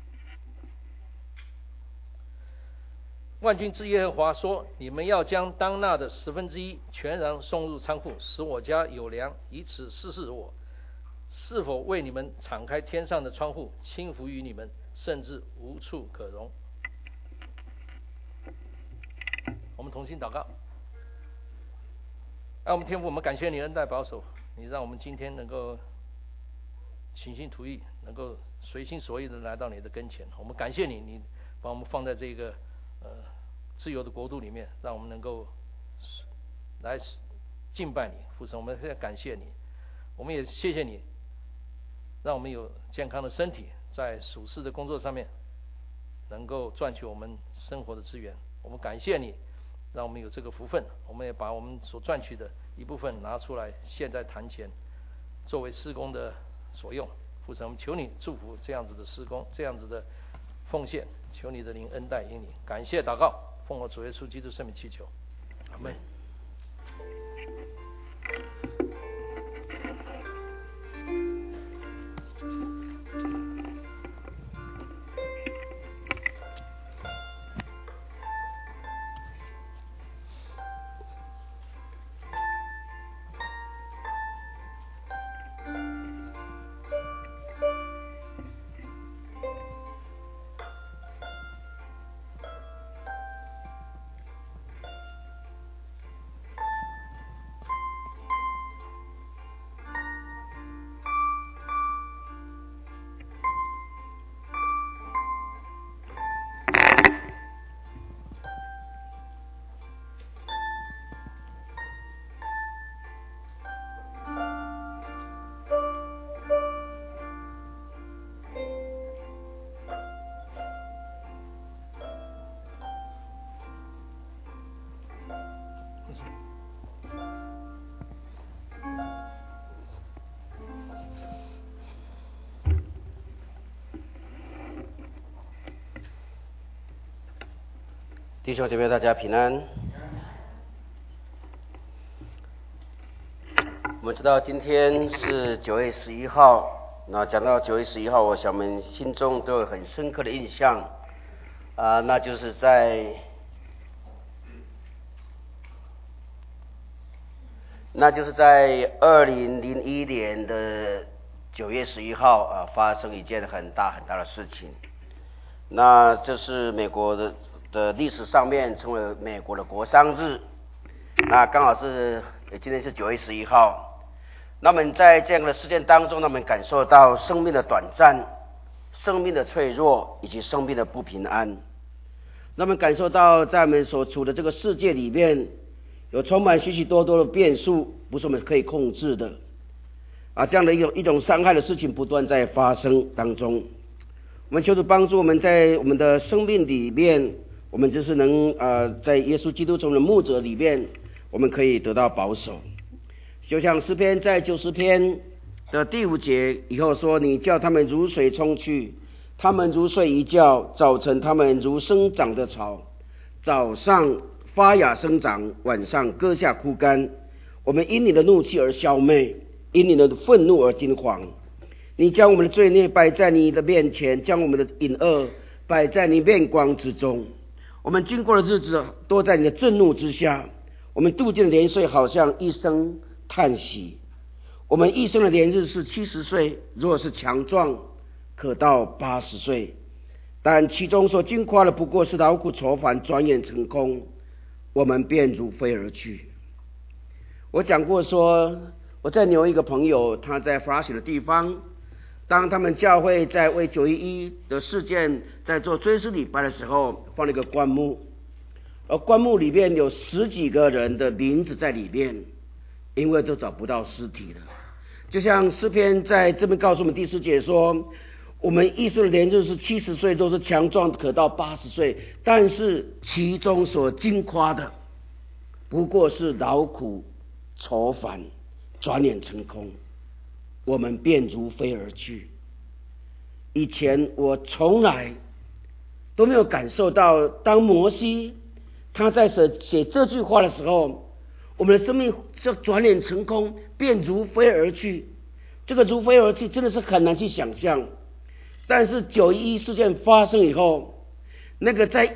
万军之耶和华说：你们要将当纳的1/10全然送入仓库，使我家有粮，以此试试我是否为你们敞开天上的窗户，倾福于你们，甚至无处可容。我们同心祷告。我们天父，我们感谢你恩待保守，你让我们今天能够倾心吐意，能够随心所欲的来到你的跟前。我们感谢你，你把我们放在这个自由的国度里面，让我们能够来敬拜你。父神，我们现在感谢你，我们也谢谢你，让我们有健康的身体，在属世的工作上面能够赚取我们生活的资源。我们感谢你，让我们有这个福分，我们也把我们所赚取的一部分拿出来献在坛前，作为事工的所用。父神，我们求你祝福这样子的事工，这样子的奉献，求你的灵恩待引领。感谢祷告，奉我主耶稣基督圣名祈求，阿们。 弟兄姐妹，大家平安。 们知道今天是9月11号，那讲到9月11号，我想我们心中都有很深刻的印象那就是在2001年的9月11号发生一件很大的事情。那这是美国的历史上面称为美国的国殇日，那刚好是今天是9月11号。那么在这样的事件当中，我们感受到生命的短暂、生命的脆弱以及生命的不平安。那么感受到在我们所处的这个世界里面，有充满许许多多的变数，不是我们可以控制的这样的一种伤害的事情不断在发生当中。我们求主帮助我们在我们的生命里面，我们就是能在耶稣基督中的牧者里面，我们可以得到保守。就像诗篇在90篇的第5节以后说，你叫他们如水冲去，他们如睡一觉，早晨他们如生长的草，早上发芽生长，晚上割下枯干。我们因你的怒气而消灭，因你的愤怒而惊惶。你将我们的罪孽摆在你的面前，将我们的隐恶摆在你面光之中。我们经过的日子都在你的震怒之下，我们度尽的年岁好像一声叹息。我们一生的年日是70岁，若是强壮可到80岁，但其中所经夸的不过是劳苦愁烦，转眼成空，我们便如飞而去。我讲过说，我在纽约一个朋友，他在弗拉西的地方，当他们教会在为911的事件在做追思礼拜的时候，放了一个棺木，而棺木里面有10几个人的名字在里面，因为都找不到尸体了。就像诗篇在这边告诉我们第4节说，我们一生的年日是70岁，都是强壮可到80岁，但是其中所经夸的不过是劳苦愁烦，转眼成空，我们便如飞而去。以前我从来都没有感受到，当摩西他在写这句话的时候，我们的生命就转眼成空，便如飞而去。这个如飞而去真的是很难去想象。但是911事件发生以后，那个在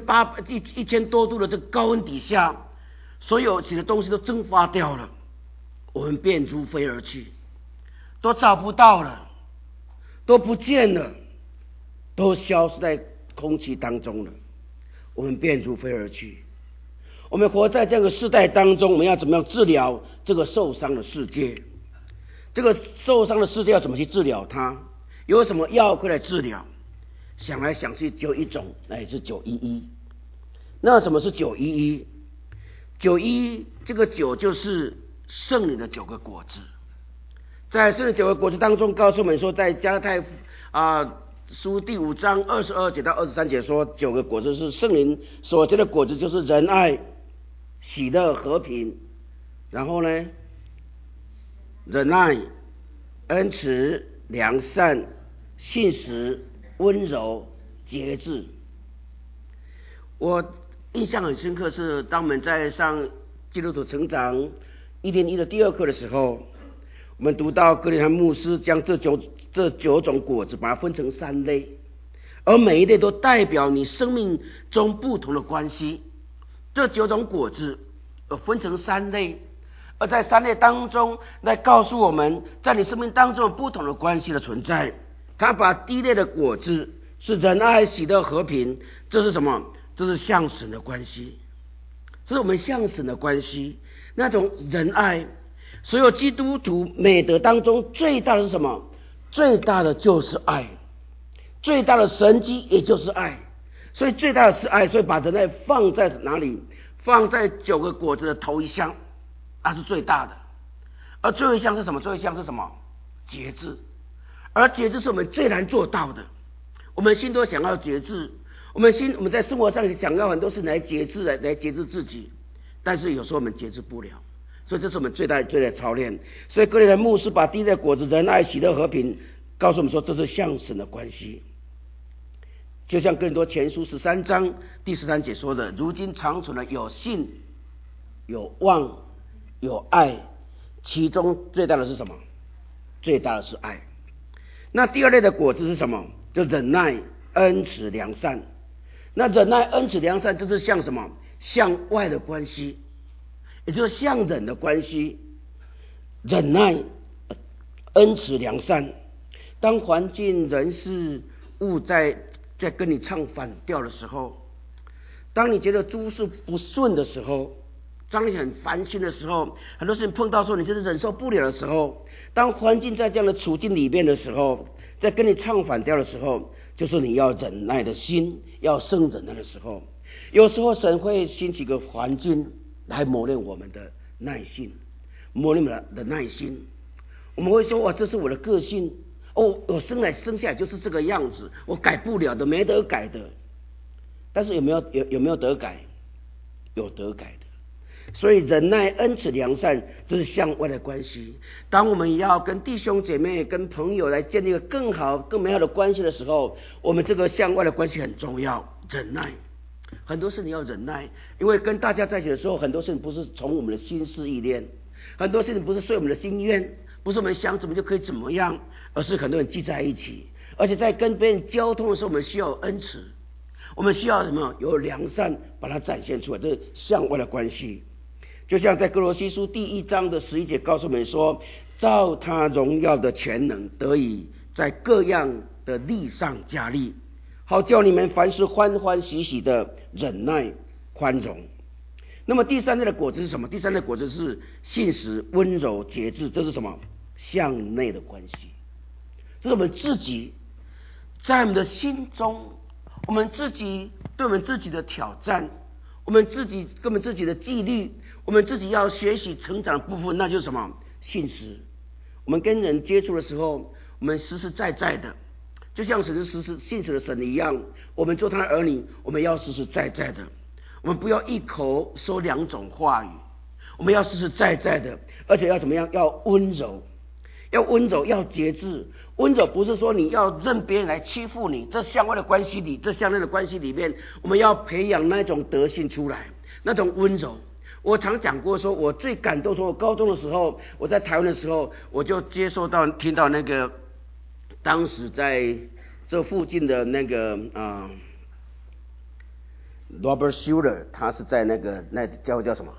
1000多度的这个高温底下，所有其的东西都蒸发掉了，我们便如飞而去，都找不到了，都不见了，都消失在空气当中了，我们便如飞而去。我们活在这个世代当中，我们要怎么样治疗这个受伤的世界？这个受伤的世界要怎么去治疗它？有什么药可以来治疗？想来想去只有一种，那也是911。那什么是911？ 911这个9就是圣灵的9个果子。在圣灵9个果子当中告诉我们说，在加拉太书第5章22节到23节说，9个果子是圣灵所结的果子，就是仁爱、喜乐、和平，然后呢，忍耐、恩慈、良善、信实、温柔、节制。我印象很深刻是，当我们在上基督徒成长101的第2课的时候，我们读到格林汉牧师将这九种果子把它分成3类，而每一类都代表你生命中不同的关系。这9种果子分成3类，而在3类当中来告诉我们，在你生命当中有不同的关系的存在。他把第一类的果子是仁爱、喜乐、和平，这是什么？这是向神的关系，这是我们向神的关系。那种仁爱，所有基督徒美德当中最大的是什么？最大的就是爱，最大的神迹也就是爱。所以最大的是爱，所以把仁爱放在哪里？放在9个果子的头一项，那是最大的。而最后一项是什么？最后一项是什么？节制。而节制是我们最难做到的。我们心都想要节制，我们在生活上想要很多事来节制，来节制自己，但是有时候我们节制不了。所以这是我们最大的操练。所以格林汉牧师把第一类果子仁爱、喜乐、和平告诉我们说，这是向神的关系。就像哥林多前书13章第13节说的，如今长存的有信、有望、有爱， 其中最大的是什么？最大的是爱。那第二类的果子是什么？就忍耐、恩慈、良善。那忍耐、恩慈、良善，这是像什么？向外的关系，也就是向人的关系。忍耐、恩慈、良善。当环境、人事物在跟你唱反调的时候，当你觉得诸事不顺的时候，当你很烦心的时候，很多事情碰到说你就是忍受不了的时候，当环境在这样的处境里面的时候，在跟你唱反调的时候，就是你要忍耐的心，要生忍耐的时候。有时候神会兴起个环境来磨练我们的耐性，磨练我们的耐心。我们会说，哇，这是我的个性，我生下来就是这个样子，我改不了的，没得改的。但是有没有得改？有得改的。所以忍耐、恩慈、良善，这是向外的关系。当我们要跟弟兄姐妹、跟朋友来建立一个更好、更美好的关系的时候，我们这个向外的关系很重要。忍耐，很多事你要忍耐，因为跟大家在一起的时候，很多事情不是从我们的心思意念，很多事情不是随我们的心愿，不是我们想怎么就可以怎么样，而是很多人聚在一起。而且在跟别人交通的时候，我们需要恩慈，我们需要什么？有良善，把它展现出来，这是向外的关系。就像在哥罗西书第1章的11节告诉我们说，照他荣耀的全能，得以在各样的力上加力，好叫你们凡事欢欢喜喜的忍耐宽容。那么第三类的果子是什么？第三类果子是信实、温柔、节制。这是什么？向内的关系。这是我们自己在我们的心中，我们自己对我们自己的挑战，我们自己跟我们自己的纪律，我们自己要学习成长的部分，那就是什么？信实。我们跟人接触的时候，我们实实在在的，就像神是信实的神一样，我们做他的儿女，我们要实实在在的，我们不要一口说2种话语，我们要实实在在的，而且要怎么样？要温柔，要温柔，要节制。温柔不是说你要任别人来欺负你，这向外的关系里，这向内的关系里面，我们要培养那种德性出来，那种温柔。我常讲过说，我最感动，说我高中的时候，我在台湾的时候，我就听到那个当时在这附近的那个Robert Schuller， 他是在那叫什么？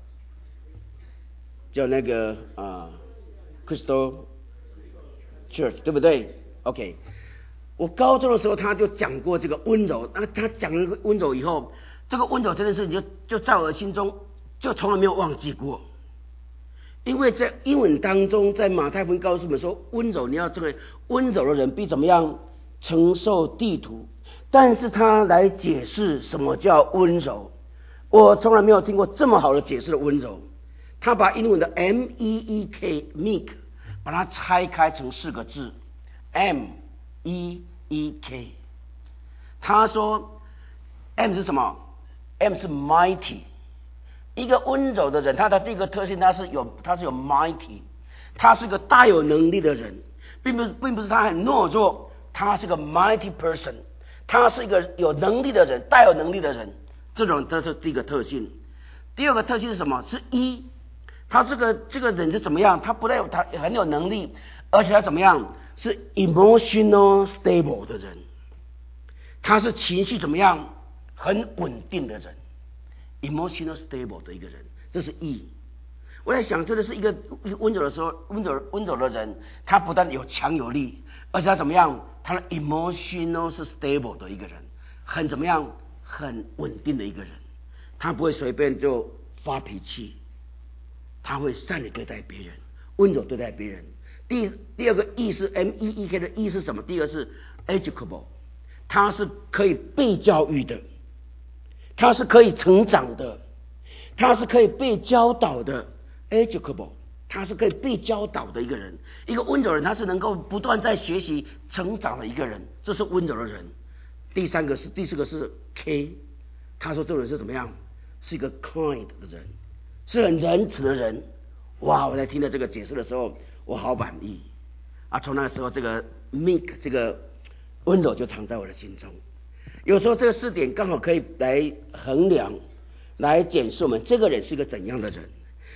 叫那个Crystal Church， 对不对 ？OK， 我高中的时候他就讲过这个温柔，那他讲了温柔以后，这个温柔这件事情就在我的心中就从来没有忘记过。因为在英文当中，在马太福音告诉我们说，温柔，你要这个温柔的人必怎么样？承受地土。但是他来解释什么叫温柔，我从来没有听过这么好的解释的温柔。他把英文的 meek meek 把它拆开成4个字 meek。他说 M 是什么？ M 是 mighty。一个温柔的人，他的第一个特性，他是有 mighty， 他是个大有能力的人，并不是他很懦弱，他是个 mighty person， 他是一个有能力的人，大有能力的人，这是第一个特性。第二个特性是什么？是他这个人是怎么样？他不但他很有能力，而且他怎么样？是 emotional stable 的人，他是情绪怎么样？很稳定的人。emotional stable 的一个人，这是我在想，这个是一个温柔的时候，温柔的人，他不但有强有力，而且他怎么样？他的 emotional 是 stable 的一个人，很怎么样？很稳定的一个人，他不会随便就发脾气，他会善于对待别人，温柔对待别人。第二个是 meek 的是什么？第一个是 educable， 他是可以被教育的。他是可以成长的，他是可以被教导的 educable， 他是可以被教导的一个人。一个温柔的人，他是能够不断在学习成长的一个人，这是温柔的人。第4个是 K， 他说这种人是怎么样？是一个 kind 的人，是很仁慈的人。哇！我在听到这个解释的时候，我好满意啊！从那个时候，这个 meek 这个温柔就藏在我的心中。有时候这个4点刚好可以来衡量，来检视我们这个人是一个怎样的人。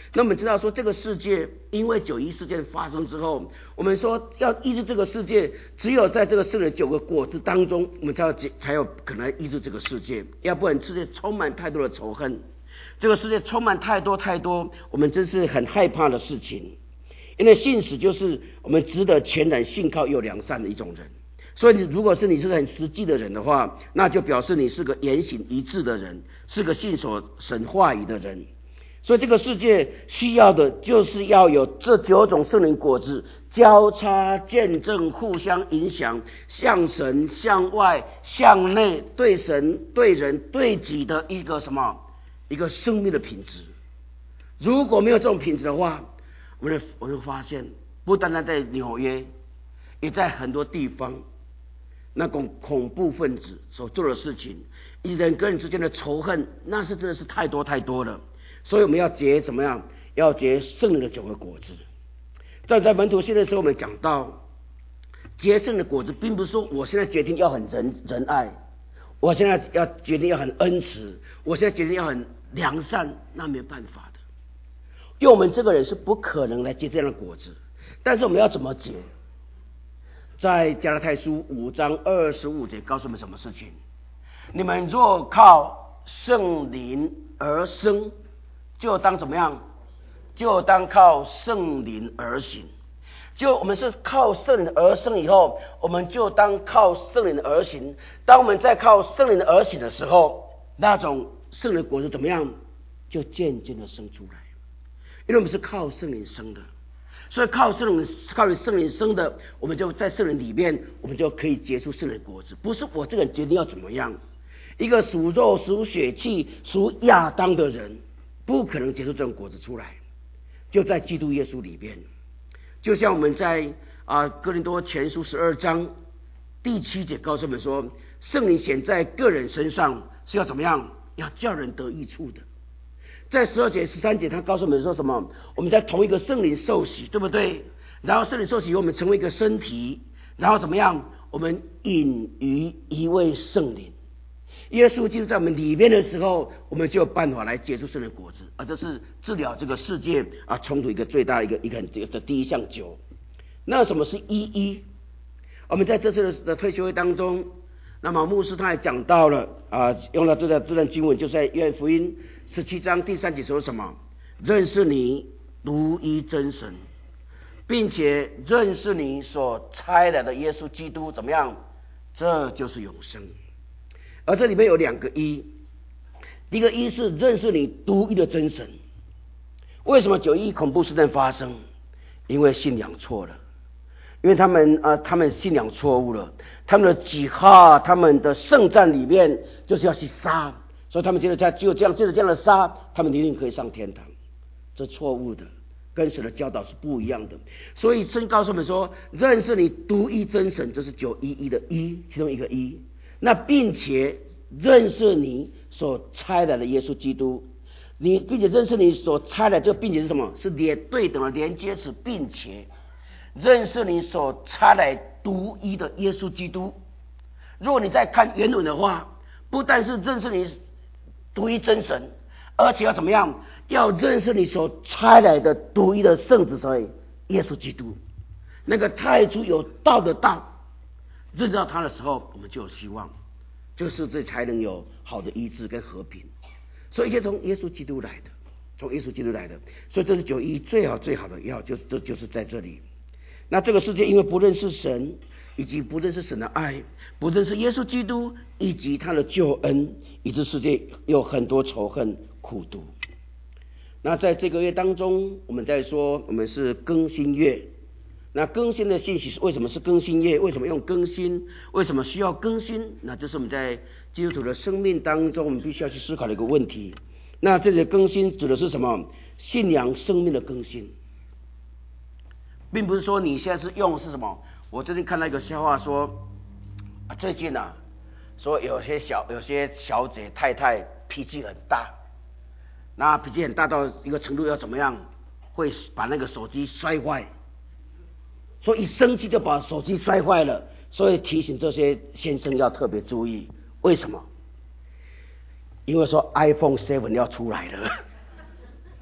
那我们知道说，这个世界因为9·11事件发生之后，我们说要医治这个世界，只有在这个圣灵9个果子当中，我们才有可能医治这个世界，要不然世界充满太多的仇恨，这个世界充满太多我们真是很害怕的事情。因为信使就是我们值得全然信靠又良善的一种人，所以如果是你是个很实际的人的话，那就表示你是个言行一致的人，是个信守神话语的人。所以这个世界需要的就是要有这9种圣灵果子交叉见证，互相影响，向神向外向内，对神对人对己的一个一个生命的品质。如果没有这种品质的话，我们会发现，不单单在纽约，也在很多地方，那种恐怖分子所做的事情，人跟人之间的仇恨，那是真的是太多了。所以我们要结怎么样？要结圣灵的9个果子。在门徒训的时候，我们讲到结圣灵的果子，并不是说我现在决定要很仁爱，我现在要决定要很恩慈，我现在决定要很良善，那没办法的。因为我们这个人是不可能来结这样的果子，但是我们要怎么结？在加拉太书5章25节告诉我们什么事情？你们若靠圣灵而生，就当怎么样？就当靠圣灵而行。就我们是靠圣灵而生以后，我们就当靠圣灵而行。当我们在靠圣灵而行的时候，那种圣灵的果子怎么样？就渐渐的生出来。因为我们是靠圣灵生的，所以靠圣灵生的，我们就在圣灵里面，我们就可以结出圣灵的果子。不是我这个人决定要怎么样，一个属肉属血气属亚当的人不可能结出这种果子出来，就在基督耶稣里边。就像我们在哥林多前书12章第7节告诉我们说，圣灵显在个人身上是要怎么样？要叫人得益处的。在12节13节他告诉我们说什么？我们在同一个圣灵受洗，对不对？然后圣灵受洗以后，我们成为一个身体，然后怎么样？我们隐于一位圣灵。耶稣基督在我们里面的时候，我们就有办法来结出圣灵果子，而这是治疗这个世界冲突一个最大的一个的第一项酒。那什么是一？我们在这次的退休会当中，那么牧师他也讲到了用了这段经文，就是在约翰福音17章第3节说什么？认识你独一真神，并且认识你所差来的耶稣基督，怎么样？这就是永生。而这里面有2个一，第一个一是认识你独一的真神。为什么9·11恐怖事件发生？因为信仰错了，因为他们信仰错误了，他们的几哈，他们的圣战里面就是要去杀，所以他们觉得只有这样的杀，他们一定可以上天堂，这错误的，跟神的教导是不一样的。所以圣经告诉我们说，认识你独一真神，这是9·11的一，其中一个一。那并且认识你所差来的耶稣基督，并且认识你所差来，这个并且是什么？是对等的连接词，并且认识你所差来独一的耶稣基督。如果你再看原文的话，不但是认识你独一真神，而且要怎么样？要认识你所差来的独一的圣子，所以耶稣基督，那个太初有道的道。认识到他的时候，我们就有希望，就是这才能有好的医治跟和平。所以一切从耶稣基督来的，从耶稣基督来的。所以这是9·11最好的药，就是在这里。那这个世界因为不认识神，以及不认识神的爱，不认识耶稣基督以及他的救恩，以致世界有很多仇恨苦毒。那在这个月当中，我们在说我们是更新月。那更新的信息是为什么是更新月？为什么用更新？为什么需要更新？那这是我们在基督徒的生命当中，我们必须要去思考的一个问题。那这里的更新指的是什么？信仰生命的更新，并不是说你现在是用是什么？我最近看到一个笑话说，最近说有些小姐太太脾气很大，那脾气很大到一个程度要怎么样？会把那个手机摔坏。所以一生气就把手机摔坏了，所以提醒这些先生要特别注意。为什么？因为说 iPhone 7要出来了，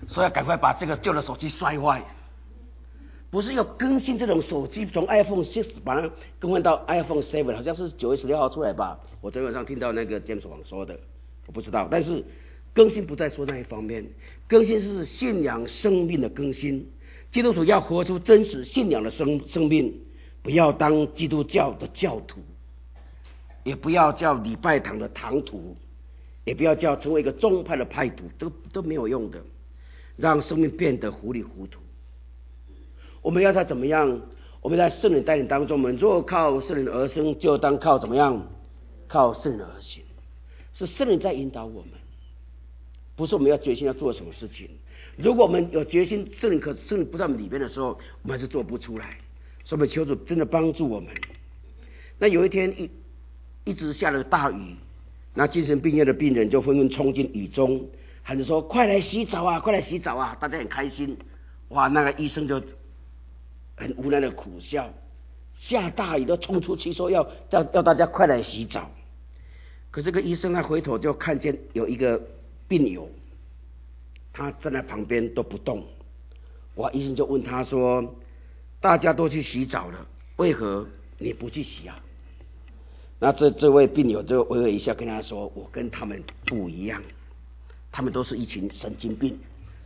所以要赶快把这个旧的手机摔坏。不是要更新这种手机，从 iPhone 6把它更换到 iPhone 7，好像是9月16号出来吧。我昨天晚上听到那个 James 网说的，我不知道。但是更新不再说那一方面，更新是信仰生命的更新。基督徒要活出真实信仰的生命，不要当基督教的教徒，也不要叫礼拜堂的堂徒，也不要叫成为一个宗派的派徒，都没有用的，让生命变得糊里糊涂。我们要他怎么样？我们在圣灵带领当中，我们若靠圣灵而生，就当靠怎么样？靠圣灵而行。是圣灵在引导我们，不是我们要决心要做什么事情。如果我们有决心，圣灵不在我们里面的时候，我们还是做不出来。所以我们求主真的帮助我们。那有一天一直下了大雨，那精神病院的病人就纷纷冲进雨中，喊着说：“快来洗澡啊，快来洗澡啊！”大家很开心。哇，那个医生就很无奈的苦笑，下大雨都冲出去说要大家快来洗澡。可是这个医生他回头就看见有一个病友，他站在旁边都不动。哇，医生就问他说：“大家都去洗澡了，为何你不去洗啊？”那这位病友就微微一笑跟他说：“我跟他们不一样，他们都是一群神经病。”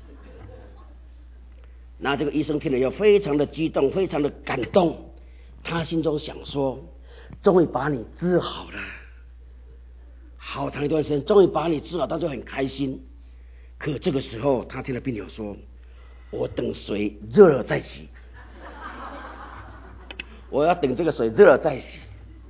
那这个医生听了又非常的激动，非常的感动，他心中想说：终于把你治好了，好长一段时间终于把你治好，他就很开心。可这个时候他听了病友说：我等水热了再洗，我要等这个水热了再洗。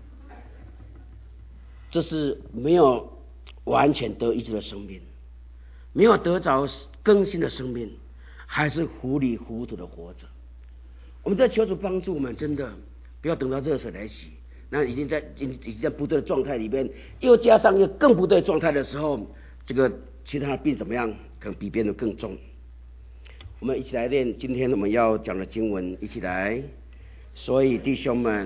这是没有完全得医治的生命，没有得着更新的生命，还是糊里糊涂的活着。我们在求主帮助我们，真的不要等到热水来洗，那已经在不对的状态里面，又加上一个更不对的状态的时候，这个其他的病怎么样？可能比别人更重。我们一起来念今天我们要讲的经文，一起来。所以弟兄们，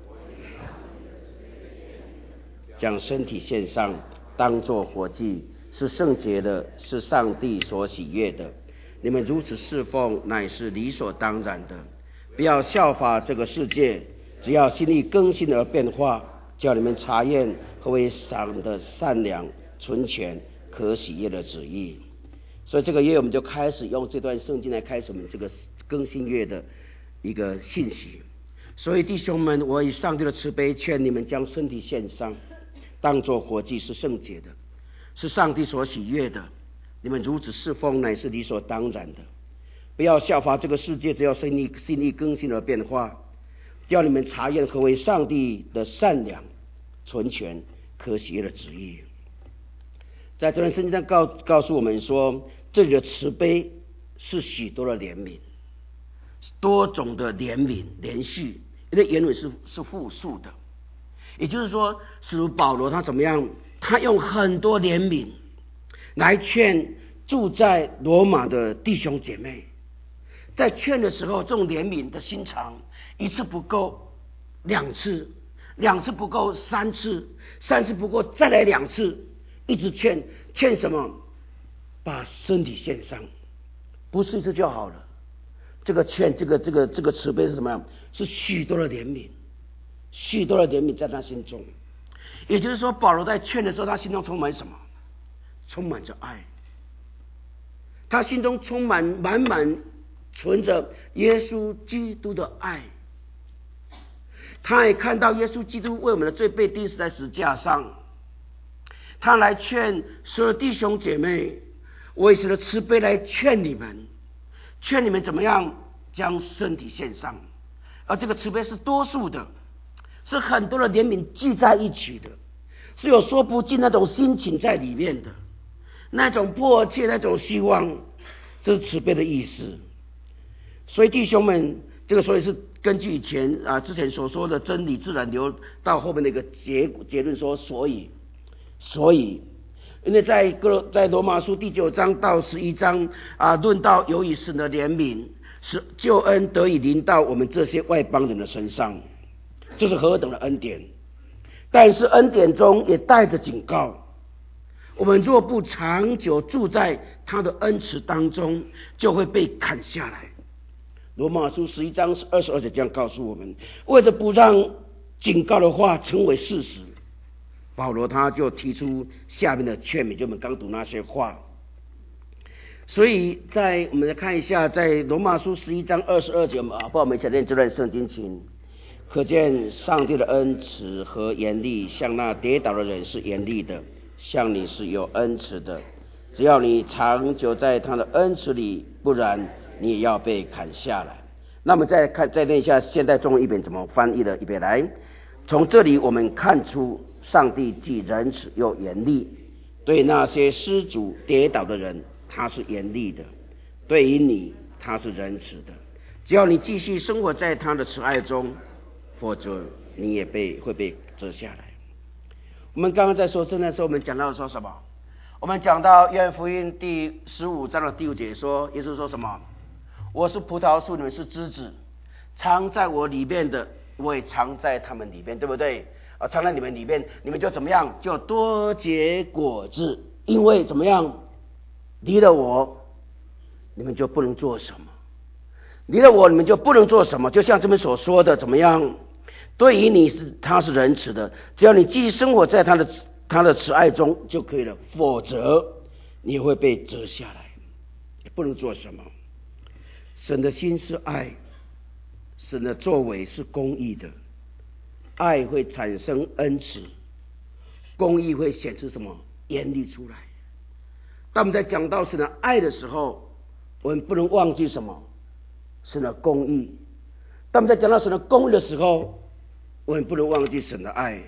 将身体献上，当作活祭，是圣洁的，是上帝所喜悦的。你们如此侍奉，乃是理所当然的。不要效法这个世界，只要心意更新而变化，叫你们查验何为神的善良、纯全、可喜悦的旨意。所以这个月我们就开始用这段圣经来开始我们这个更新月的一个信息。所以弟兄们，我以上帝的慈悲劝你们将身体献上，当作活祭，是圣洁的，是上帝所喜悦的。你们如此侍奉，乃是理所当然的。不要效法这个世界，只要心意更新而变化，叫你们查验何为上帝的善良、纯全、可喜悦的旨意。在这段圣经上告诉我们说，这里的慈悲是许多的怜悯，多种的怜悯连续，因为原文是复数的。也就是说，使徒保罗他怎么样？他用很多怜悯来劝住在罗马的弟兄姐妹。在劝的时候，这种怜悯的心肠，一次不够，2次，2次不够，3次，3次不够，再来2次，一直劝什么？把身体献上，不是一次就好了。这个劝，这个慈悲是什么样？是许多的怜悯，许多的怜悯在他心中。也就是说，保罗在劝的时候，他心中充满什么？充满着爱。他心中充满满存着耶稣基督的爱。他也看到耶稣基督为我们的罪被钉死在十字架上。他来劝所有弟兄姐妹，我以神的慈悲来劝你们怎么样将身体献上。而这个慈悲是多数的，是很多的怜悯聚在一起的，是有说不尽那种心情在里面的，那种迫切，那种希望，这是慈悲的意思。所以弟兄们，这个所以是根据之前所说的真理自然流到后面的一个结论说，所以因为在罗马书第9章到11章论到由于神的怜悯，使救恩得以临到我们这些外邦人的身上，这是何等的恩典！但是恩典中也带着警告， 我们若不长久住在他的恩慈当中，就会被砍下来。罗马书11章22节这样告诉我们，为着不让警告的话成为事实，保罗他就提出下面的劝勉，就我们刚读那些话。所以我们来看一下，在罗马书11章22节，帮我们一起念这段圣经经。可见上帝的恩慈和严厉，向那跌倒的人是严厉的，向你是有恩慈的。只要你长久在他的恩慈里，不然你也要被砍下来。那么再念一下现代中文译本怎么翻译的，预备来。从这里我们看出，上帝既仁慈又严厉，对那些失足跌倒的人他是严厉的，对于你他是仁慈的。只要你继续生活在他的慈爱中，否则你也会被折下来。我们刚刚在说圣诞的时候，我们讲到说什么？我们讲到约翰福音第15章的第5节说，耶稣说什么？我是葡萄树，你们是枝子，藏在我里面的，我也藏在他们里面，对不对？藏在你们里面，你们就怎么样？就多结果子。因为怎么样？离了我，你们就不能做什么。离了我，你们就不能做什么。就像这边所说的，怎么样？对于他是仁慈的，只要你继续生活在他的慈爱中就可以了，否则你会被折下来，也不能做什么。神的心是爱，神的作为是公义的，爱会产生恩慈，公义会显示什么？严厉出来。当我们在讲到神的爱的时候，我们不能忘记什么？神的公义。当我们在讲到神的公义的时候，我们不能忘记神的爱。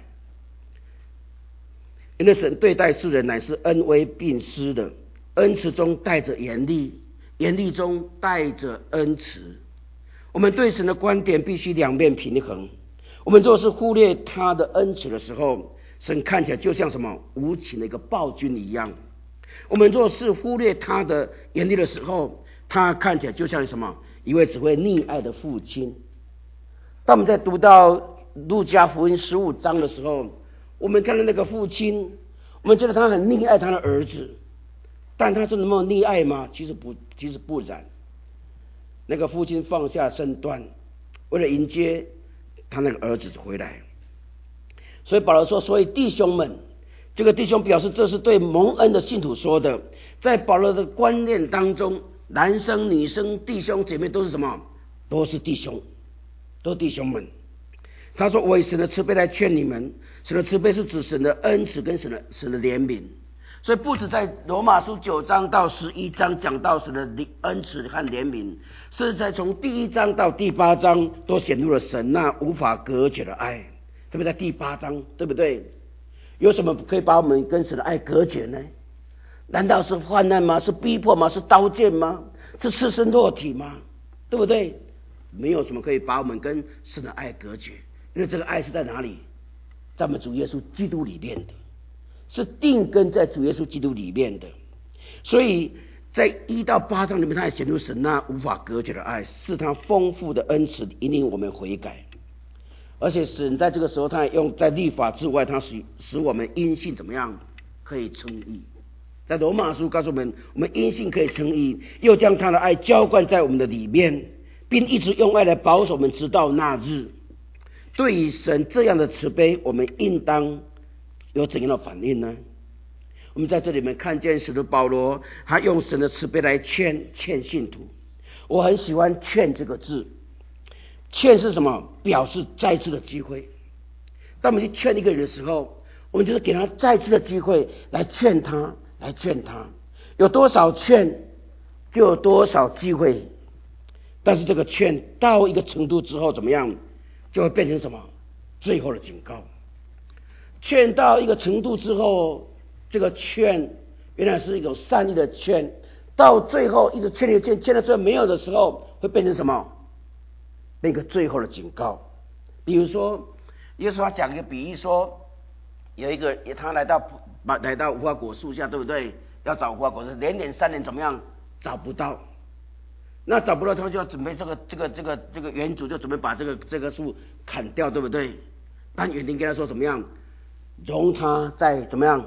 因为神对待世人乃是恩威并施的，恩慈中带着严厉，严厉中带着恩慈。我们对神的观点必须两面平衡。我们若是忽略他的恩慈的时候，神看起来就像什么？无情的一个暴君一样。我们若是忽略他的严厉的时候，他看起来就像什么？一位只会溺爱的父亲。当我们在读到路加福音15章的时候，我们看到那个父亲，我们觉得他很溺爱他的儿子，但他真的能溺爱吗？其实不然。那个父亲放下身段，为了迎接他那个儿子回来。所以保罗说，所以弟兄们，这个弟兄表示这是对蒙恩的信徒说的。在保罗的观念当中，男生女生弟兄姐妹都是什么？都是弟兄，都是弟兄们。他说，我以神的慈悲来劝你们。神的慈悲是指神的恩慈跟神的怜悯。所以不止在罗马书9章到11章讲到神的恩慈和怜悯，甚至在从第1章到第8章都显露了神那无法隔绝的爱。特别在第8章，对不对？有什么可以把我们跟神的爱隔绝呢？难道是患难吗？是逼迫吗？是刀剑吗？是赤身裸体吗？对不对？没有什么可以把我们跟神的爱隔绝，因为这个爱是在哪里？在我们主耶稣基督里面的，是定根在主耶稣基督里面的。所以在1到8章里面，他也显出神那无法隔绝的爱，是他丰富的恩慈引领我们悔改。而且神在这个时候，他也用在律法之外，他使我们因信怎么样可以称义。在罗马书告诉我们，我们因信可以称义，又将他的爱浇灌在我们的里面，并一直用爱来保守我们直到那日。对于神这样的慈悲，我们应当有怎样的反应呢？我们在这里面看见使徒保罗，他用神的慈悲来劝信徒。我很喜欢劝这个字。劝是什么？表示再次的机会。当我们去劝一个人的时候，我们就是给他再次的机会来劝他，有多少劝就有多少机会。但是这个劝到一个程度之后怎么样，就会变成什么？最后的警告。劝到一个程度之后，这个劝原来是一种善意的劝，到最后一直劝到最后没有的时候，会变成什么？那个最后的警告。比如说耶稣他讲一个比喻说，有一个他来到无花果树下，对不对？要找无花果树，连3年怎么样找不到？那找不到，他就要准备这个园主就准备把这个树砍掉，对不对？但园丁跟他说怎么样？容他再怎么样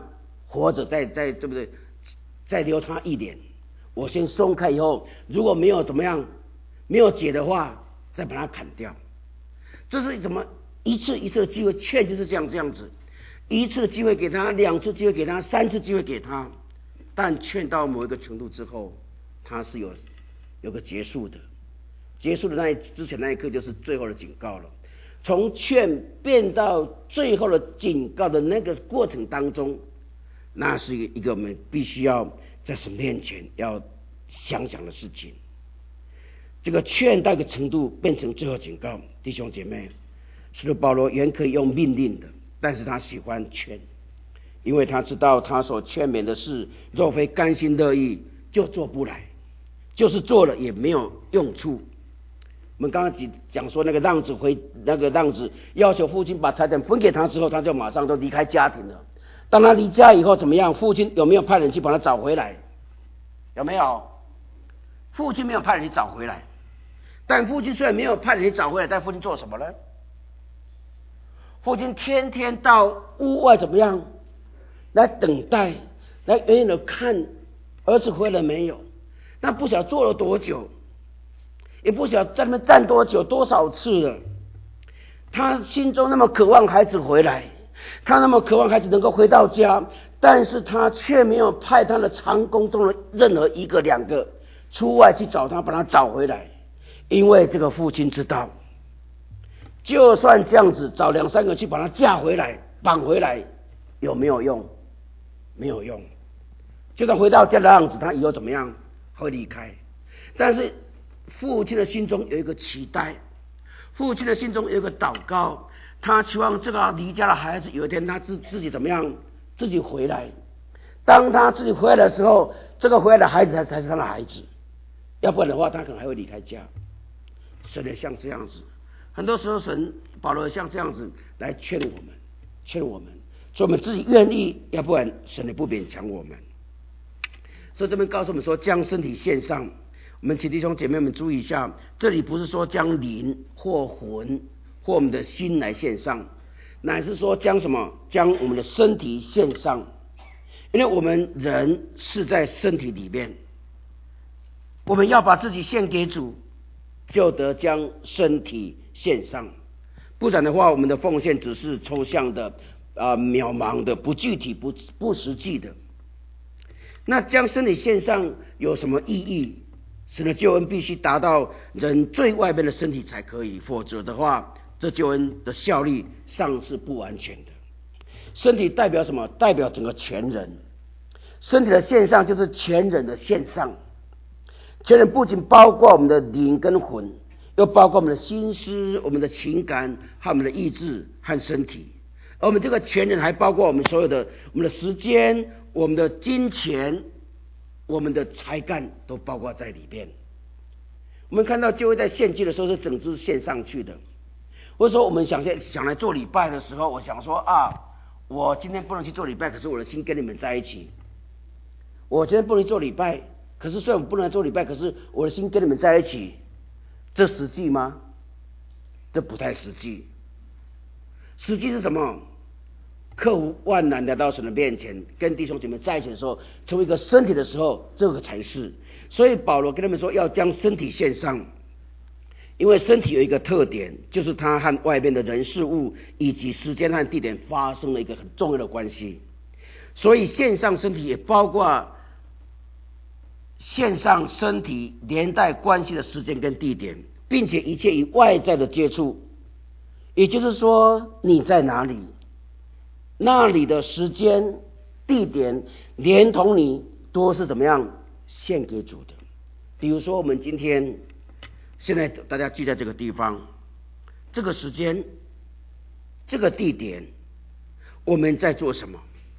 活着，对不对？再留他一年，我先松开以后，如果没有怎么样，没有解的话，再把它砍掉。这是怎么一次一次的机会？劝就是这样子，一次机会给他，两次机会给他，三次机会给他，但劝到某一个程度之后，他是有个结束的。结束的之前那一刻就是最后的警告了。从劝变到最后的警告的那个过程当中，那是一个我们必须要在神面前要想的事情。这个劝到一个程度变成最后警告，弟兄姐妹，使徒保罗原可以用命令的，但是他喜欢劝，因为他知道他所劝勉的事，若非甘心乐意，就做不来，就是做了也没有用处。我们刚刚讲说那个浪子要求父亲把财产分给他之后，他就马上就离开家庭了。当他离家以后怎么样？父亲有没有派人去把他找回来？有没有？父亲没有派人去找回来。但父亲虽然没有派人去找回来，但父亲做什么呢？父亲天天到屋外怎么样？来等待，来远远的看儿子回来没有。那不晓得做了多久，也不晓得在那边站多久，多少次了。他心中那么渴望孩子回来，他那么渴望孩子能够回到家，但是他却没有派他的长工中的任何一个两个出外去找他，把他找回来。因为这个父亲知道，就算这样子找两三个去把他架回来绑回来，有没有用？没有用。就算回到家的样子，他以后怎么样会离开？但是父亲的心中有一个期待，父亲的心中有一个祷告，他期望这个离家的孩子有一天他自己怎么样，自己回来。当他自己回来的时候，这个回来的孩子才是他的孩子，要不然的话他可能还会离开家。神也像这样子，很多时候神保罗像这样子来劝我们，所以我们自己愿意，要不然神也不勉强我们。所以这边告诉我们说，将身体献上。我们请弟兄姐妹们注意一下，这里不是说将灵或魂或我们的心来献上，乃是说将什么？将我们的身体献上。因为我们人是在身体里面，我们要把自己献给主，就得将身体献上，不然的话，我们的奉献只是抽象的、渺茫的、不具体、不实际的。那将身体献上有什么意义？神的救恩必须达到人最外面的身体才可以，否则的话，这救恩的效力尚是不完全的。身体代表什么？代表整个全人。身体的献上就是全人的献上。全人不仅包括我们的灵跟魂，又包括我们的心思、我们的情感和我们的意志和身体。而我们这个全人还包括我们所有的我们的时间、我们的金钱、我们的才干都包括在里边。我们看到就会在献祭的时候是整只献上去的。或者说我们想来做礼拜的时候，我想说我今天不能去做礼拜，可是我的心跟你们在一起。我今天不能做礼拜，可是虽然我不能做礼拜，可是我的心跟你们在一起，这实际吗？这不太实际。实际是什么？克服万难来到神的面前，跟弟兄姐妹在一起的时候，成为一个身体的时候，这个才是。所以保罗跟他们说要将身体献上，因为身体有一个特点，就是它和外面的人事物以及时间和地点发生了一个很重要的关系。所以献上身体也包括献上身体连带关系的时间跟地点，并且一切与外在的接触，也就是说你在哪里，那里的时间地点连同你都是怎么样献给主的。比如说我们现在大家聚在这个地方，这个时间这个地点，我们在做什么？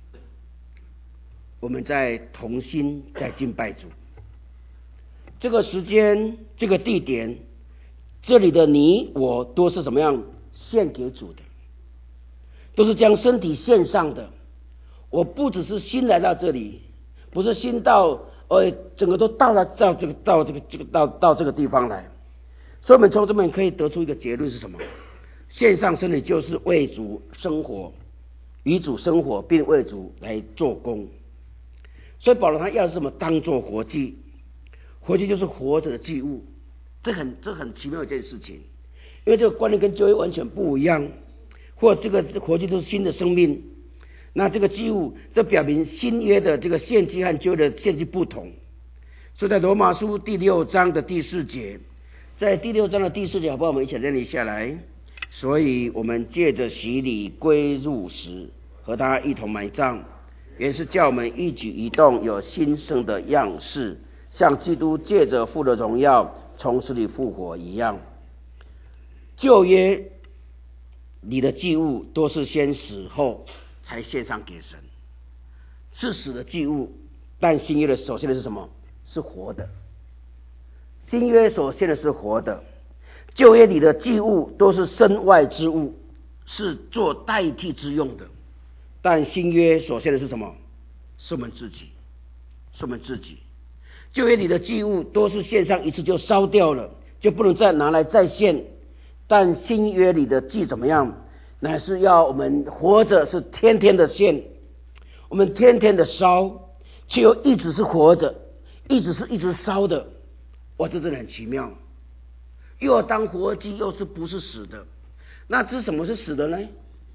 我们在同心在敬拜主。这个时间这个地点，这里的你我都是怎么样献给主的，都是将身体献上的。我不只是心来到这里，不是心到整个都到这个地方来。所以我们从这边可以得出一个结论是什么？献上身体就是为主生活， 与主生活，并为主来做工。所以保罗他要什么？当作活祭，活祭就是活着的祭物。这很奇妙一件事情，因为这个观念跟旧约完全不一样，或这个活祭都是新的生命。那这个祭物，这表明新约的这个献祭和旧约的献祭不同。所以在罗马书第6章的第4节，在第6章的第4节，好不好？我们一起认理下来。所以我们借着洗礼归入时，和他一同埋葬，原是叫我们一举一动有新生的样式，像基督借着父的荣耀从死里复活一样。旧约里的祭物都是先死后才献上给神，是死的祭物，但新约的所献的是什么？是活的。新约所献的是活的，旧约里的祭物都是身外之物，是做代替之用的，但新约所献的是什么？是我们自己，是我们自己。旧约里的祭物都是献上一次就烧掉了，就不能再拿来再献，但新约里的祭怎么样？乃是要我们活着，是天天的献，我们天天的烧，却又一直是活着，一直烧的。哇，这真的很奇妙，又要当活祭，又是不是死的？那这什么是死的呢？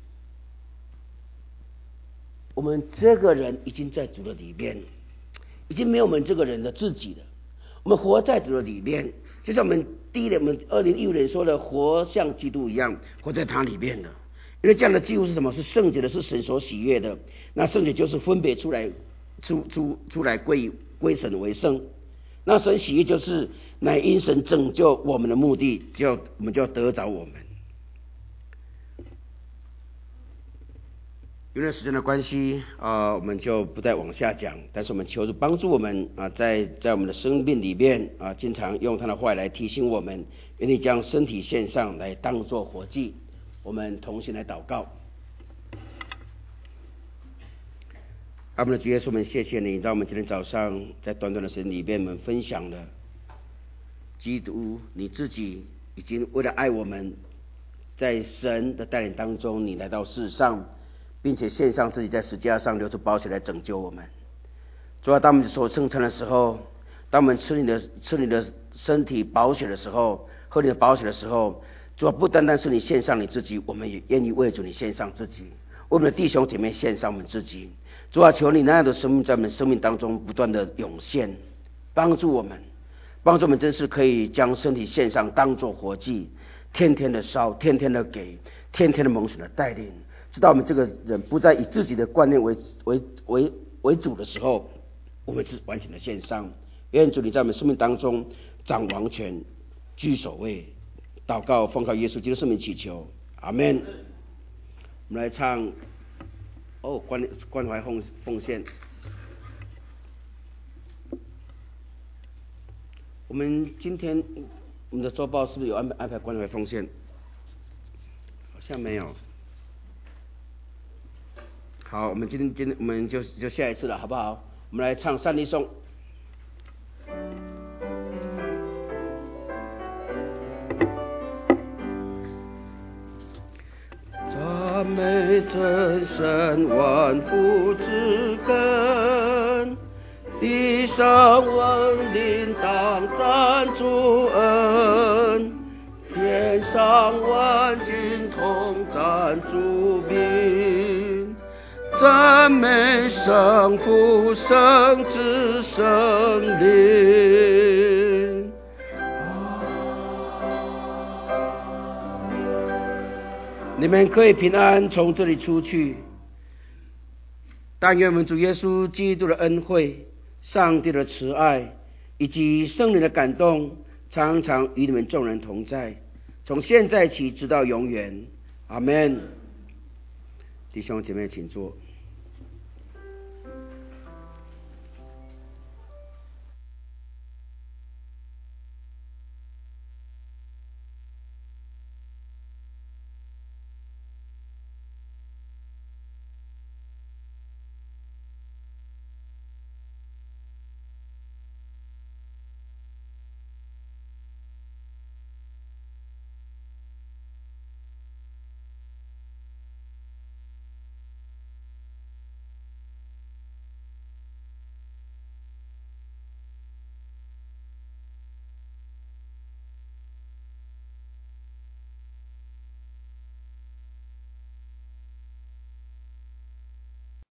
我们这个人已经在主的里面，已经没有我们这个人的自己了，我们活在主的里面，就像我们第一年，我们2015年说的，活像基督一样，活在他里面的。因为这样的祭物是什么？是圣洁的，是神所喜悦的。那圣洁就是分别出来归神为圣。那神喜悦就是乃因神拯救我们的目的，我们就要得着我们。因为时间的关系我们就不再往下讲。但是我们求主帮助我们在我们的生命里面经常用他的话来提醒我们，愿你将身体献上来当作活祭。我们同心来祷告。阿们的主耶稣，我们谢谢你，让我们今天早上在短短的时间里面，我们分享了基督你自己已经为了爱我们，在神的带领当中，你来到世上，并且献上自己在十字架上流出宝血来拯救我们。主啊，当我们所生成的时候，当我们吃你的身体宝血的时候，喝你的宝血的时候，主啊，不单单是你献上你自己，我们也愿意为主你献上自己，为我们的弟兄姐妹献上我们自己。主啊，求你那样的生命在我们生命当中不断的涌现，帮助我们真是可以将身体献上当作活祭，天天的烧，天天的给，天天的蒙神的带领，直到我们这个人不再以自己的观念为主的时候，我们是完全的献上。愿主你在我们生命当中掌王权，居首位。祷告奉靠耶稣基督圣名祈求，阿们。我们来唱关怀奉献。我们今天我们的周报是不是有安排关怀奉献？好像没有。好，我们今天我们就下一次了，好不好？我们来唱三立颂。赞美真神万福之根，地上万灵当赞主恩，天上万军同赞主名，赞美圣父圣子圣灵。你们可以平安从这里出去，但愿我们主耶稣基督的恩惠、上帝的慈爱以及圣灵的感动，常常与你们众人同在，从现在起直到永远。阿们。弟兄姐妹请坐。